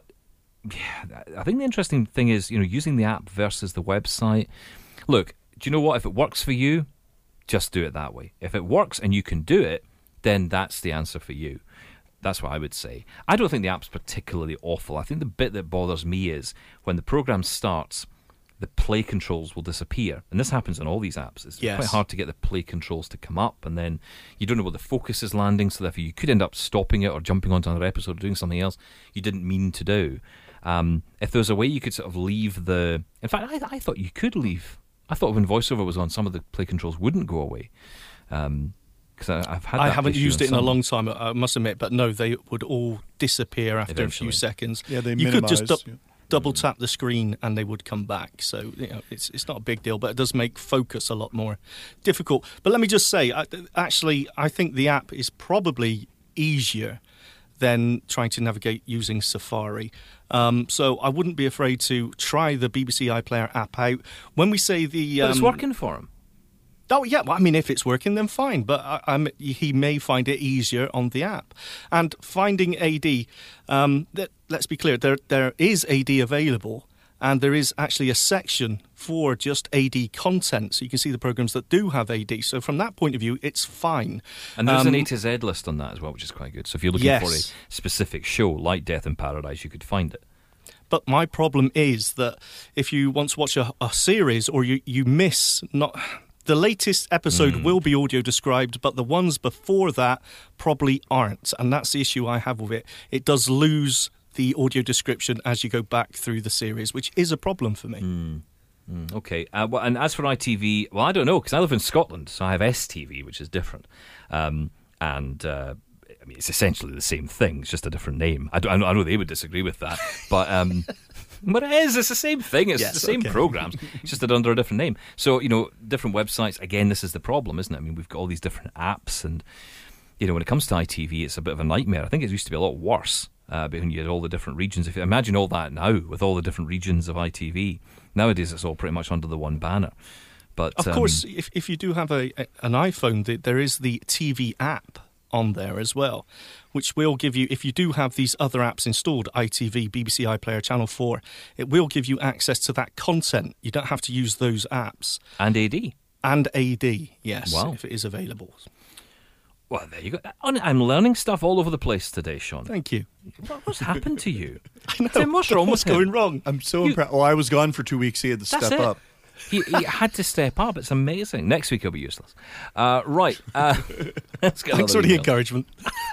yeah, I think the interesting thing is, you know, using the app versus the website. Look, do you know what? If it works for you, just do it that way. If it works and you can do it, then that's the answer for you. That's what I would say. I don't think the app's particularly awful. I think the bit that bothers me is when the program starts, the play controls will disappear. And this happens on all these apps. It's Yes. quite hard to get the play controls to come up, and then you don't know where the focus is landing, so therefore you could end up stopping it or jumping onto another episode or doing something else you didn't mean to do. Um, if there was a way you could sort of leave the... In fact, I, I thought you could leave... I thought when VoiceOver was on, some of the play controls wouldn't go away. Um, because I've had. I that haven't issue used on it in a some. long time, I must admit, but no, they would all disappear after Eventually. a few seconds. Yeah, they You could just minimize, du- yeah. double tap the screen and they would come back. So you know, it's it's not a big deal, but it does make focus a lot more difficult. But let me just say, I, actually, I think the app is probably easier than trying to navigate using Safari. Um, so I wouldn't be afraid to try the B B C iPlayer app out. When we say the... But it's um, working for him. Oh, yeah. Well, I mean, if it's working, then fine. But I, I'm, he may find it easier on the app. And finding A D, um, that, let's be clear, there there is A D available, and there is actually a section for just A D content. So you can see the programs that do have A D. So from that point of view, it's fine. And there's Um, an A to Z list on that as well, which is quite good. So if you're looking Yes. for a specific show like Death in Paradise, you could find it. But my problem is that if you want to watch a, a series or you, you miss not... The latest episode Mm. will be audio described, but the ones before that probably aren't. And that's the issue I have with it. It does lose the audio description as you go back through the series, which is a problem for me. Mm. Mm, okay. Uh, well, and as for I T V, well, I don't know, because I live in Scotland, so I have S T V, which is different. Um, and... Uh, I mean, it's essentially the same thing. It's just a different name. I, do, I, know, I know they would disagree with that, but um, but it is. It's the same thing. It's Yes, the same okay. programs. It's just under a different name. So you know, different websites. Again, this is the problem, isn't it? I mean, we've got all these different apps, and you know, when it comes to I T V, it's a bit of a nightmare. I think it used to be a lot worse uh, when you had all the different regions. If you imagine all that now with all the different regions of I T V, nowadays it's all pretty much under the one banner. But Of um, course, if, if you do have a, a an iPhone, the, there is the T V app on there as well, which will give you, if you do have these other apps installed, I T V, B B C iPlayer, Channel four, it will give you access to that content. You don't have to use those apps. and A D. And A D, yes, Wow. if it is available. Well, there you go. I'm learning stuff all over the place today, Sean. Thank you. What, what's happened to you? I know. Tim, what's wrong What's with him? going wrong? I'm so impressed. Well, I was gone for two weeks. He had to That's step it. up. He, he had to step up. It's amazing. Next week he'll be useless. Uh, right. Uh, let's get Thanks another for the email. encouragement.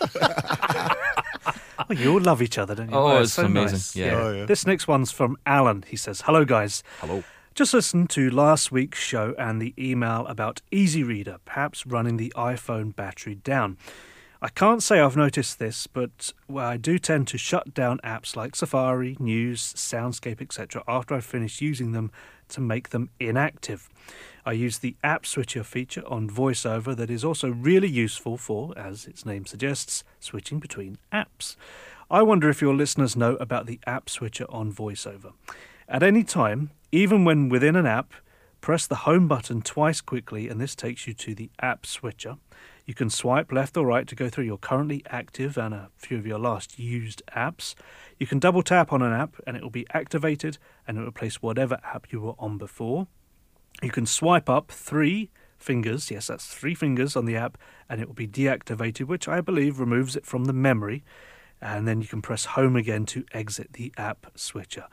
Oh, you all love each other, don't you? Oh, it's so amazing. nice. Yeah. Oh, yeah. This next one's from Alan. He says, "Hello, guys. Hello. Just listened to last week's show and the email about Easy Reader, perhaps running the iPhone battery down. I can't say I've noticed this, but well, I do tend to shut down apps like Safari, News, Soundscape, et cetera after I've finished using them to make them inactive. I use the app switcher feature on VoiceOver that is also really useful for, as its name suggests, switching between apps. I wonder if your listeners know about the app switcher on VoiceOver. At any time, even when within an app, press the home button twice quickly and this takes you to the app switcher. You can swipe left or right to go through your currently active and a few of your last used apps. You can double tap on an app and it will be activated and it will replace whatever app you were on before. You can swipe up three fingers, yes, that's three fingers on the app, and it will be deactivated, which I believe removes it from the memory. And then you can press home again to exit the app switcher.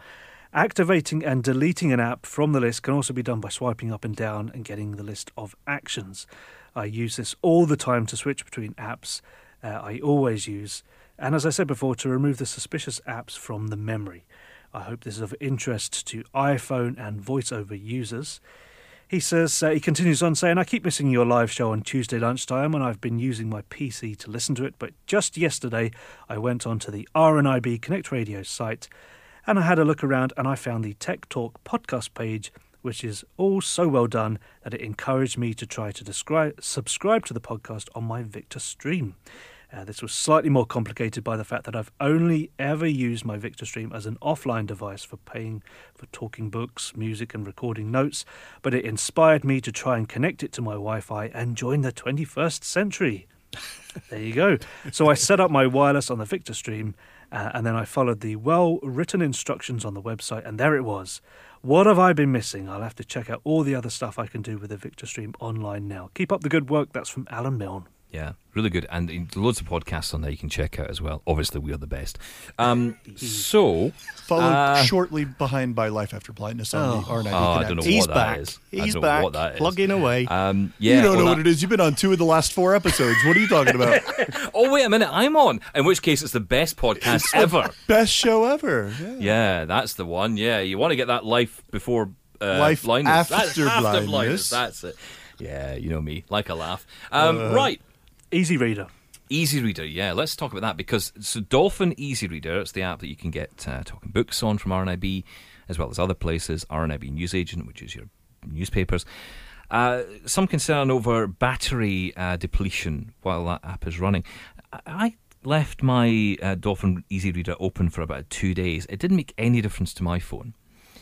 Activating and deleting an app from the list can also be done by swiping up and down and getting the list of actions. I use this all the time to switch between apps. Uh, I always use, and as I said before, to remove the suspicious apps from the memory. I hope this is of interest to iPhone and VoiceOver users. He says, uh, he continues on saying, I keep missing your live show on Tuesday lunchtime and I've been using my P C to listen to it, but just yesterday I went onto the R N I B Connect Radio site and I had a look around and I found the Tech Talk podcast page, which is all so well done that it encouraged me to try to describe, subscribe to the podcast on my Victor Stream. Uh, this was slightly more complicated by the fact that I've only ever used my Victor Stream as an offline device for paying for talking books, music and recording notes, but it inspired me to try and connect it to my Wi-Fi and join the twenty-first century. There you go. So I set up my wireless on the Victor Stream uh, and then I followed the well-written instructions on the website and there it was. What have I been missing? I'll have to check out all the other stuff I can do with the Victor Stream online now. Keep up the good work. That's from Alan Milne. Yeah, really good. And loads of podcasts on there you can check out as well. Obviously, we are the best. Um, so... Followed uh, shortly behind by Life After Blindness on the R N I B Oh, I Connect. don't know He's what that back. is. He's I don't back. know what that is. Plugging away. Um, yeah, you don't well, know that- what it is. You've been on two of the last four episodes. What are you talking about? Oh, wait a minute, I'm on. In which case, it's the best podcast ever. Best show ever. Yeah. Yeah, that's the one. Yeah, you want to get that life before uh, Life blindness. That's after after blindness. That's it. Yeah, you know me. Like a laugh. Um, Uh, right. Easy Reader. Easy Reader, yeah, let's talk about that because so Dolphin Easy Reader, it's the app that you can get uh, talking books on from R N I B, as well as other places, R N I B Newsagent, which is your newspapers. Uh, some concern over battery uh, depletion while that app is running. I, I left my uh, Dolphin Easy Reader open for about two days. It didn't make any difference to my phone.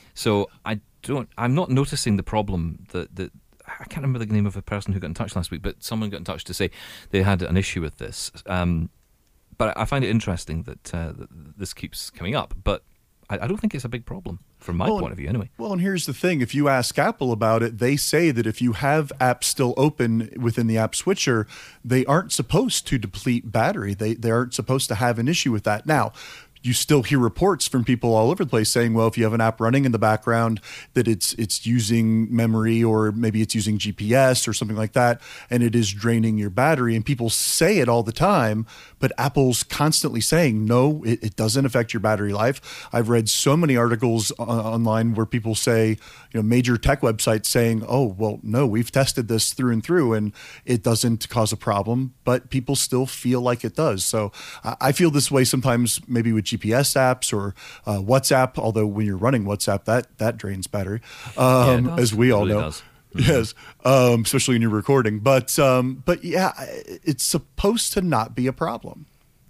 So I don't, I'm not noticing the problem that, that I can't remember the name of the person who got in touch last week, but someone got in touch to say they had an issue with this. Um, but I find it interesting that, uh, that this keeps coming up. But I, I don't think it's a big problem from my Well, point of view, anyway. Well, and here's the thing. If you ask Apple about it, they say that if you have apps still open within the app switcher, they aren't supposed to deplete battery. They, they aren't supposed to have an issue with that. Now, you still hear reports from people all over the place saying, well, if you have an app running in the background, that it's it's using memory or maybe it's using G P S or something like that, and it is draining your battery. And people say it all the time, but Apple's constantly saying, no, it, it doesn't affect your battery life. I've read so many articles uh, online where people say, you know, major tech websites saying, oh, well, no, we've tested this through and through and it doesn't cause a problem, but people still feel like it does. So uh, I feel this way sometimes maybe with G P S apps or uh, WhatsApp, although when you're running WhatsApp, that that drains battery, um, Yeah, it does. as we It all really know. does. Yes, um, especially when you're recording. But um, but yeah, it's supposed to not be a problem.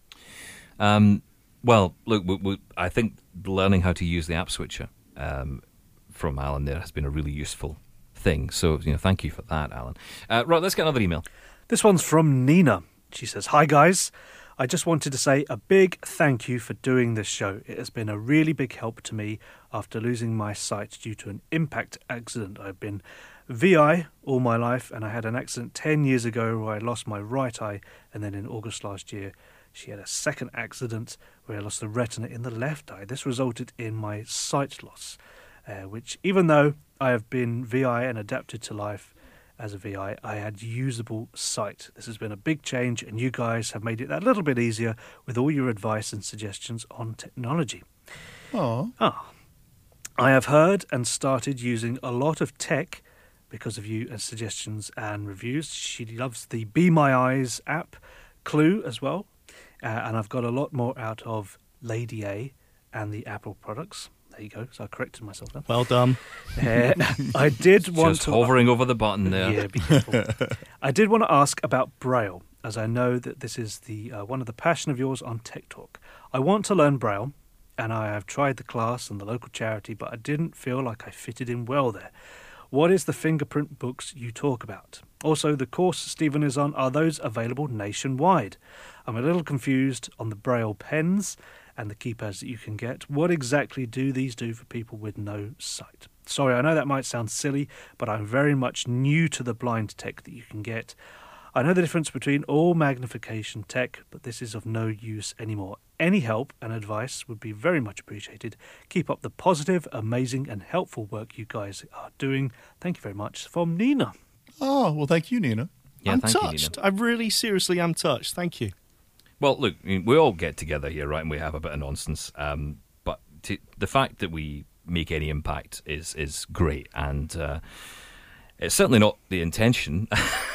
Um, well, look, we, we, I think learning how to use the app switcher um, from Alan there has been a really useful thing. So, you know, thank you for that, Alan. Uh, right, let's get another email. This one's from Nina. She says, hi guys. I just wanted to say a big thank you for doing this show. It has been a really big help to me after losing my sight due to an impact accident. I've been V I all my life and I had an accident ten years ago where I lost my right eye, and then in August last year she had a second accident where I lost the retina in the left eye. This resulted in my sight loss, uh, which even though I have been V I and adapted to life as a V I, I had usable sight. This has been a big change and you guys have made it that little bit easier with all your advice and suggestions on technology. Oh, Ah, I have heard and started using a lot of tech because of you and suggestions and reviews. She loves the Be My Eyes app, Clue as well, uh, and I've got a lot more out of Lady A and the Apple products. There you go. So I corrected myself then. Well done. Uh, I did want Just to hovering over the button there. Yeah, be careful. I did want to ask about Braille, as I know that this is the uh, one of the passion of yours on Tech Talk. I want to learn Braille, and I have tried the class and the local charity, but I didn't feel like I fitted in well there. What is the fingerprint books you talk about? Also, the course Stephen is on, are those available nationwide? I'm a little confused on the Braille pens and the keypads that you can get. What exactly do these do for people with no sight? Sorry, I know that might sound silly, but I'm very much new to the blind tech that you can get. I know the difference between all magnification tech, but this is of no use anymore. Any help and advice would be very much appreciated. Keep up the positive, amazing and helpful work you guys are doing. Thank you very much. From Nina. Oh, well, thank you, Nina. Yeah, I'm thank touched. you, Nina. I really seriously am touched. Thank you. Well, look, I mean, we all get together here, right, and we have a bit of nonsense. Um, but to, the fact that we make any impact is is great, and uh, it's certainly not the intention.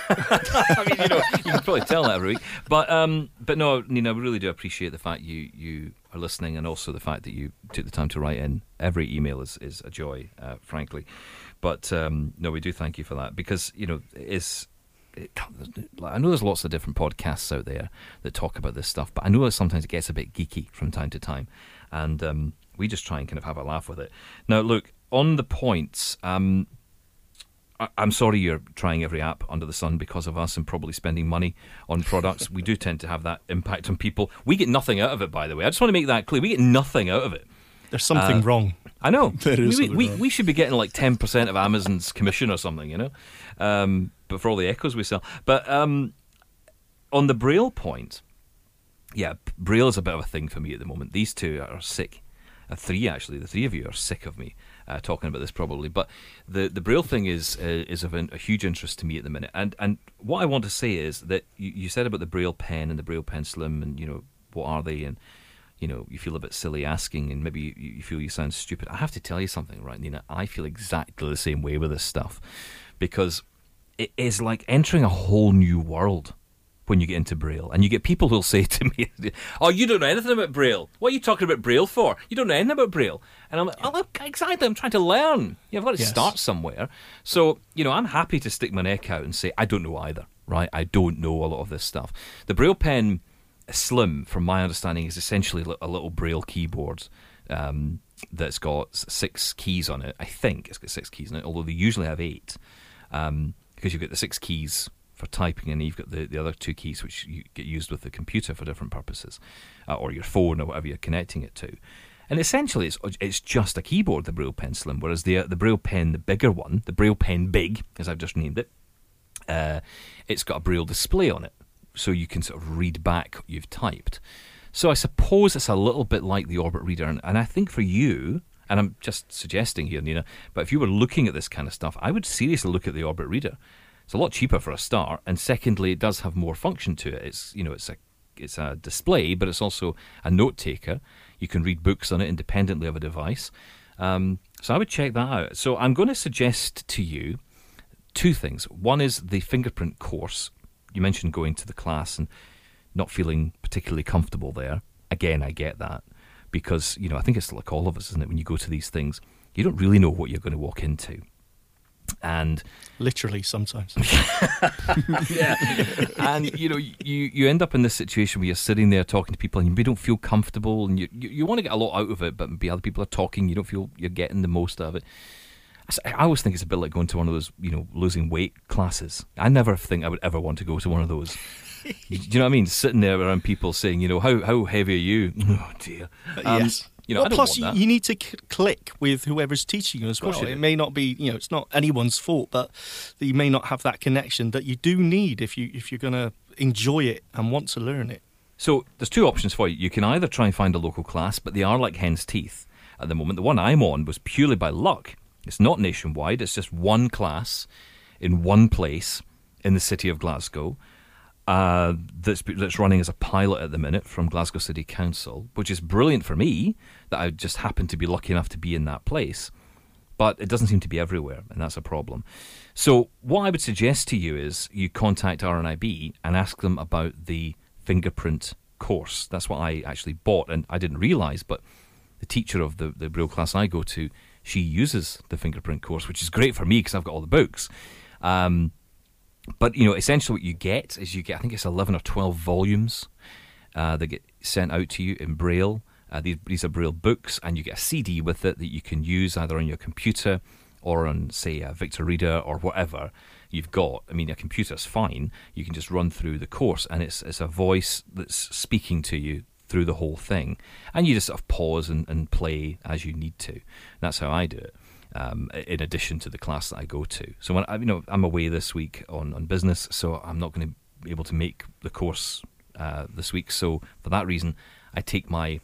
I mean, you know, you can probably tell that every week. But um, but no, Nina, we really do appreciate the fact you, you are listening, and also the fact that you took the time to write in. Every email is, is a joy, uh, frankly. But um, no, we do thank you for that, because, you know, it's... It, I know there's lots of different podcasts out there that talk about this stuff, but I know that sometimes it gets a bit geeky from time to time, and um, we just try and kind of have a laugh with it. Now, look, on the points, um, I- I'm sorry you're trying every app under the sun because of us and probably spending money on products. We do tend to have that impact on people. We get nothing out of it, by the way. I just want to make that clear. We get nothing out of it. There's something Uh, wrong. I know. That is we, something we, wrong. we should be getting like ten percent of Amazon's commission or something, you know, um, but for all the Echoes we sell. But um, on the Braille point, yeah, Braille is a bit of a thing for me at the moment. These two are sick. Uh, three, actually. The three of you are sick of me uh, talking about this probably. But the, the Braille thing is uh, is of an, a huge interest to me at the minute. And and what I want to say is that you, you said about the Braille pen and the Braille Pen Slim and, you know, what are they, and you know, you feel a bit silly asking, and maybe you, you feel you sound stupid. I have to tell you something, right, Nina? I feel exactly the same way with this stuff, because it is like entering a whole new world when you get into Braille. And you get people who'll say to me, oh, you don't know anything about Braille. What are you talking about Braille for? You don't know anything about Braille. And I'm like, oh, look, exactly, I'm trying to learn. Yeah, I've got to Yes. start somewhere. So, you know, I'm happy to stick my neck out and say, I don't know either, right? I don't know a lot of this stuff. The Braille Pen Slim, from my understanding, is essentially a little Braille keyboard um, that's got six keys on it. I think it's got six keys on it, although they usually have eight, um, because you've got the six keys for typing, and you've got the, the other two keys which you get used with the computer for different purposes, uh, or your phone or whatever you're connecting it to. And essentially, it's it's just a keyboard, the Braille Pen Slim, whereas the the Braille Pen, the bigger one, the Braille Pen Big, as I've just named it, uh, it's got a Braille display on it, so you can sort of read back what you've typed. So I suppose it's a little bit like the Orbit Reader, and, and I think for you, and I'm just suggesting here, Nina, but if you were looking at this kind of stuff, I would seriously look at the Orbit Reader. It's a lot cheaper for a start, and secondly, it does have more function to it. It's, you know, it's a it's a display, but it's also a note taker. You can read books on it independently of a device. Um, so I would check that out. So I'm going to suggest to you two things. One is the fingerprint course. You mentioned going to the class and not feeling particularly comfortable there. Again, I get that, because, you know, I think it's like all of us, isn't it? When you go to these things, you don't really know what you're going to walk into. And Literally, sometimes. yeah, and you know, you you end up in this situation where you're sitting there talking to people and you don't feel comfortable, and you you, you want to get a lot out of it, but maybe other people are talking, you don't feel you're getting the most out of it. I I always think it's a bit like going to one of those, you know, losing weight classes. I never think I would ever want to go to one of those. Do you know what I mean? Sitting there around people saying, you know, how how heavy are you? Oh dear. Um, yes. You know, well, I don't plus, want you, that. you need to c- click with whoever's teaching you as course well. you It do. may not be, you know, it's not anyone's fault, but that you may not have that connection that you do need if you if you're going to enjoy it and want to learn it. So there's two options for you. You can either try and find a local class, but they are like hen's teeth at the moment. The one I'm on was purely by luck. It's not nationwide. It's just one class in one place in the city of Glasgow. Uh, that's that's running as a pilot at the minute from Glasgow City Council, which is brilliant for me that I just happen to be lucky enough to be in that place. But it doesn't seem to be everywhere, and that's a problem. So what I would suggest to you is you contact R N I B and ask them about the fingerprint course. That's what I actually bought, and I didn't realise, but the teacher of the, the Braille class I go to, she uses the fingerprint course, which is great for me because I've got all the books. Um But, you know, essentially what you get is you get, I think it's eleven or twelve volumes uh, that get sent out to you in Braille. Uh, these, these are Braille books, and you get a C D with it that you can use either on your computer or on, say, a Victor Reader or whatever you've got. I mean, a computer's fine. You can just run through the course, and it's it's a voice that's speaking to you through the whole thing. And you just sort of pause and, and play as you need to. That's how I do it. Um, in addition to the class that I go to. So when I, you know, I'm away this week on, on business, so I'm not going to able to make the course uh, this week. So for that reason, I take my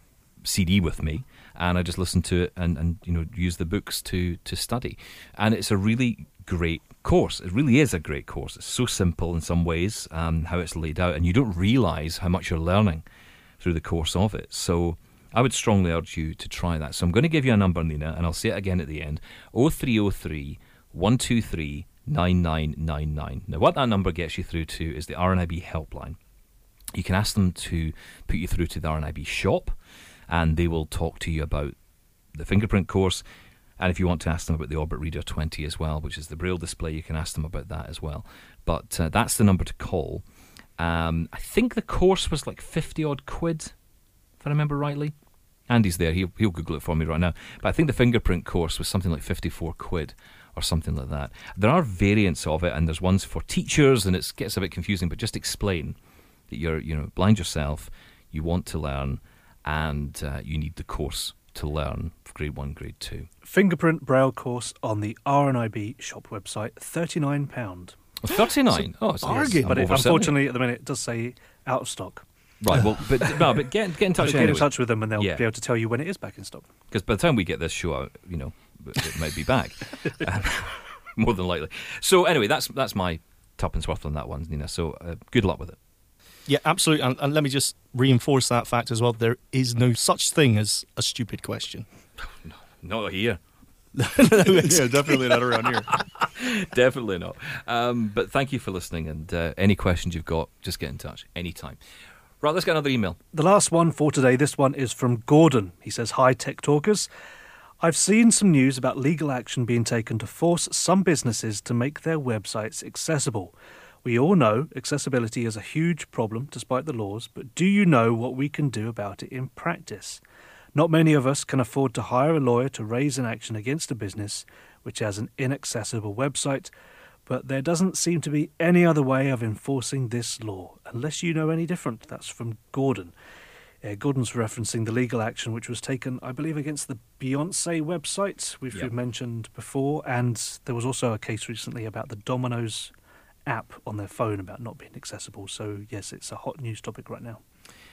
C D with me and I just listen to it and, and you know use the books to to study. And it's a really great course. It really is a great course. It's so simple in some ways, um, how it's laid out, and you don't realise how much you're learning through the course of it. So I would strongly urge you to try that. So I'm going to give you a number, Nina, and I'll say it again at the end. oh three oh three, one two three, nine nine nine nine. Now what that number gets you through to is the R N I B helpline. You can ask them to put you through to the R N I B shop, and they will talk to you about the fingerprint course. And if you want to ask them about the Orbit Reader twenty as well, which is the Braille display, you can ask them about that as well. But uh, that's the number to call. Um, I think the course was like fifty odd quid, if I remember rightly. Andy's there, he'll, he'll Google it for me right now. But I think the fingerprint course was something like fifty-four quid or something like that. There are variants of it, and there's ones for teachers, and it gets a bit confusing, but just explain that you're you know blind yourself, you want to learn, and uh, you need the course to learn for grade one, grade two. Fingerprint Braille course on the R N I B shop website, thirty-nine pounds. Oh, thirty-nine? Oh, it's bargain. But it, unfortunately, at the minute, it does say out of stock. Right, well, but no, but get, get in touch Get anyway. in touch with them and they'll Yeah. be able to tell you when it is back in stock. Because by the time we get this show out, you know, it might be back. um, more than likely. So anyway, that's that's my tuppence worth on that one, Nina. So uh, good luck with it. Yeah, absolutely. And, and let me just reinforce that fact as well. There is no such thing as a stupid question. No, not here. No, it's- Yeah, definitely not around here. Definitely not. Um, but thank you for listening, and uh, any questions you've got, just get in touch anytime. Right, let's get another email. The last one for today, this one is from Gordon. He says, "Hi, Tech Talkers. I've seen some news about legal action being taken to force some businesses to make their websites accessible. We all know accessibility is a huge problem despite the laws, but do you know what we can do about it in practice? Not many of us can afford to hire a lawyer to raise an action against a business which has an inaccessible website, but there doesn't seem to be any other way of enforcing this law, unless you know any different." That's from Gordon. Uh, Gordon's referencing the legal action which was taken, I believe, against the Beyonce website, which Yep. we've mentioned before, and there was also a case recently about the Domino's app on their phone about not being accessible. So, yes, it's a hot news topic right now.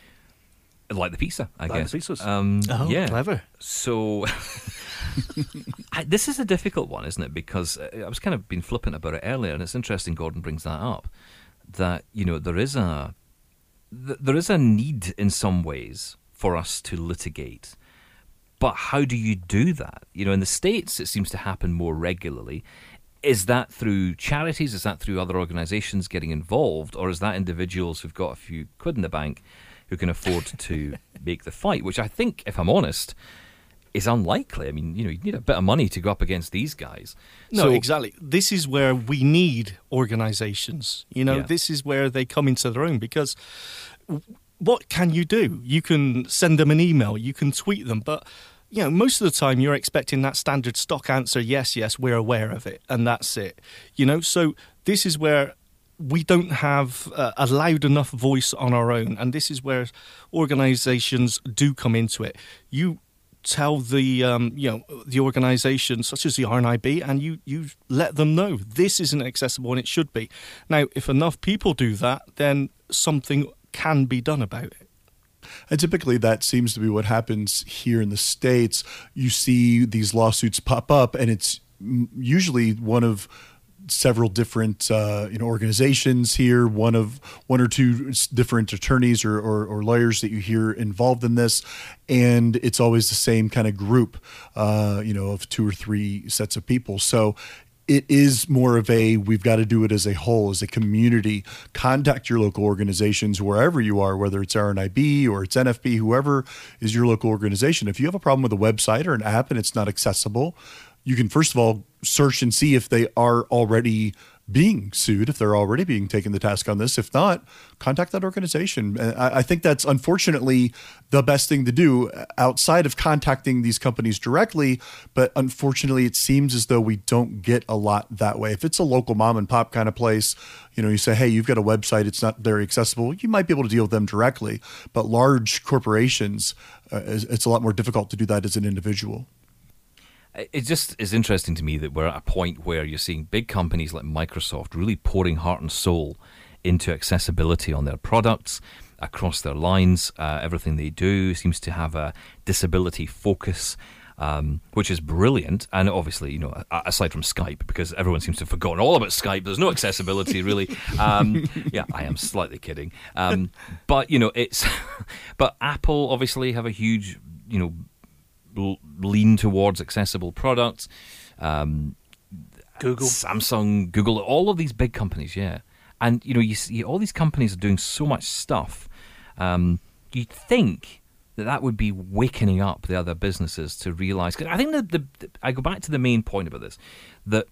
Like the pizza, I Like guess. the pizzas. Um, Oh, yeah. clever. So I, this is a difficult one, isn't it? Because uh, I was kind of been flippant about it earlier, and it's interesting Gordon brings that up. That you know there is a th- there is a need in some ways for us to litigate, but how do you do that? You know, in the States, it seems to happen more regularly. Is that through charities? Is that through other organisations getting involved, or is that individuals who've got a few quid in the bank who can afford to make the fight, which I think, if I'm honest, is unlikely. I mean, you know, you need a bit of money to go up against these guys. No, So- exactly. This is where we need organisations. You know, Yeah. this is where they come into their own, because w- what can you do? You can send them an email, you can tweet them, but you know, most of the time you're expecting that standard stock answer, yes, yes, we're aware of it, and that's it. You know, so this is where we don't have uh, a loud enough voice on our own, and this is where organisations do come into it. You tell the um, you know the organisation such as the R N I B, and you you let them know this isn't accessible and it should be. Now, if enough people do that, then something can be done about it. And typically that seems to be what happens here in the States. You see these lawsuits pop up, and it's mm, usually one of several different uh, you know organizations here, one of one or two s- different attorneys or, or, or lawyers that you hear involved in this, and it's always the same kind of group, uh, you know, of two or three sets of people. So it is more of a, we've got to do it as a whole, as a community. Contact your local organizations wherever you are, whether it's R N I B or it's N F B, whoever is your local organization. If you have a problem with a website or an app and it's not accessible, you can first of all search and see if they are already being sued, if they're already being taken to task on this. If not, contact that organization. And I, I think that's unfortunately the best thing to do outside of contacting these companies directly. But unfortunately, it seems as though we don't get a lot that way. If it's a local mom and pop kind of place, you know, you say, hey, you've got a website, it's not very accessible, you might be able to deal with them directly. But large corporations, uh, it's a lot more difficult to do that as an individual. It just is interesting to me that we're at a point where you're seeing big companies like Microsoft really pouring heart and soul into accessibility on their products across their lines. Uh, everything they do seems to have a disability focus, um, which is brilliant. And obviously, you know, aside from Skype, because everyone seems to have forgotten all about Skype, there's no accessibility really. Um, yeah, I am slightly kidding. Um, but, you know, it's... but Apple obviously have a huge, you know, l- lean towards accessible products. Um, Google. Samsung, Google, all of these big companies, yeah. And, you know, you see all these companies are doing so much stuff. Um, you'd think that that would be wakening up the other businesses to realise. Because I think that the, the I go back to the main point about this, that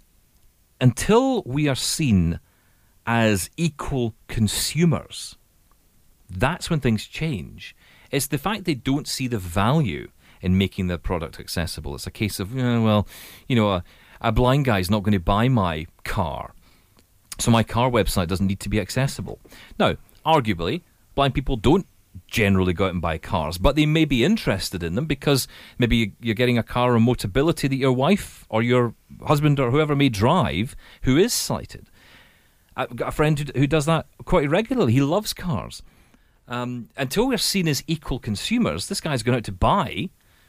until we are seen as equal consumers, that's when things change. It's the fact they don't see the value in making their product accessible. It's a case of, eh, well, you know, a, a blind guy's not going to buy my car, so my car website doesn't need to be accessible. Now, arguably, blind people don't generally go out and buy cars, but they may be interested in them because maybe you're getting a car or Motability that your wife or your husband or whoever may drive who is sighted. I've got a friend who, who does that quite regularly. He loves cars. Um, until we're seen as equal consumers, this guy's going out to buy.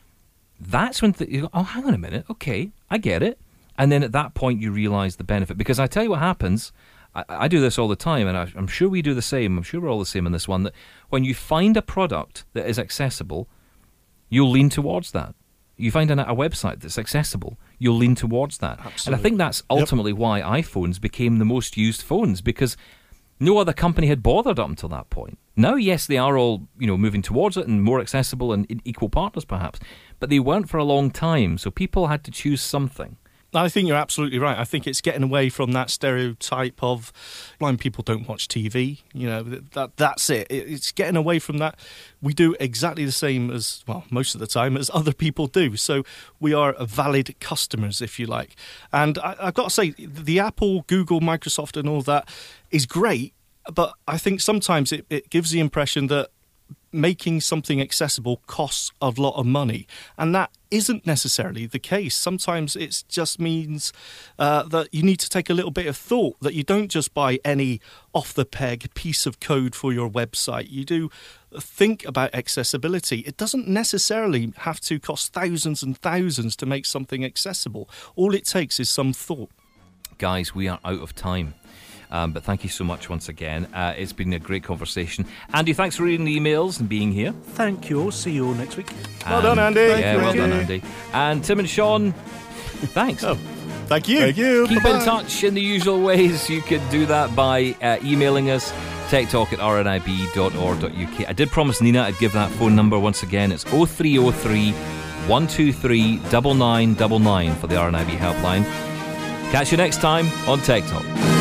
That's when th- you go, oh, hang on a minute. Okay, I get it. And then at that point, you realise the benefit. Because I tell you what happens, I, I do this all the time, and I, I'm sure we do the same. I'm sure we're all the same in this one, that when you find a product that is accessible, you'll lean towards that. You find a, a website that's accessible, you'll lean towards that. Absolutely. And I think that's ultimately yep. why iPhones became the most used phones, because no other company had bothered up until that point. Now, yes, they are all, you know, moving towards it and more accessible and equal partners perhaps, but they weren't for a long time, so people had to choose something. I think you're absolutely right. I think it's getting away from that stereotype of blind people don't watch T V. You know, that that's it. It's getting away from that. We do exactly the same as, well, most of the time, as other people do. So we are valid customers, if you like. And I, I've got to say, the Apple, Google, Microsoft and all that is great, but I think sometimes it, it gives the impression that making something accessible costs a lot of money, and that isn't necessarily the case. Sometimes it just means uh, that you need to take a little bit of thought, that you don't just buy any off-the-peg piece of code for your website. You do think about accessibility. It doesn't necessarily have to cost thousands and thousands to make something accessible. All it takes is some thought. Guys, we are out of time. Um, but thank you so much once again. Uh, it's been a great conversation. Andy, thanks for reading the emails and being here. Thank you all. See you all next week. Well done, Andy. Yeah, thank well you. done, Andy. And Tim and Sean, thanks. Oh, thank you. Thank you. Keep Bye-bye. in touch in the usual ways. You could do that by uh, emailing us, techtalk at r n i b dot org dot u k. I did promise Nina I'd give that phone number once again. It's oh three oh three, one two three, nine nine nine nine for the R N I B helpline. Catch you next time on Tech Talk.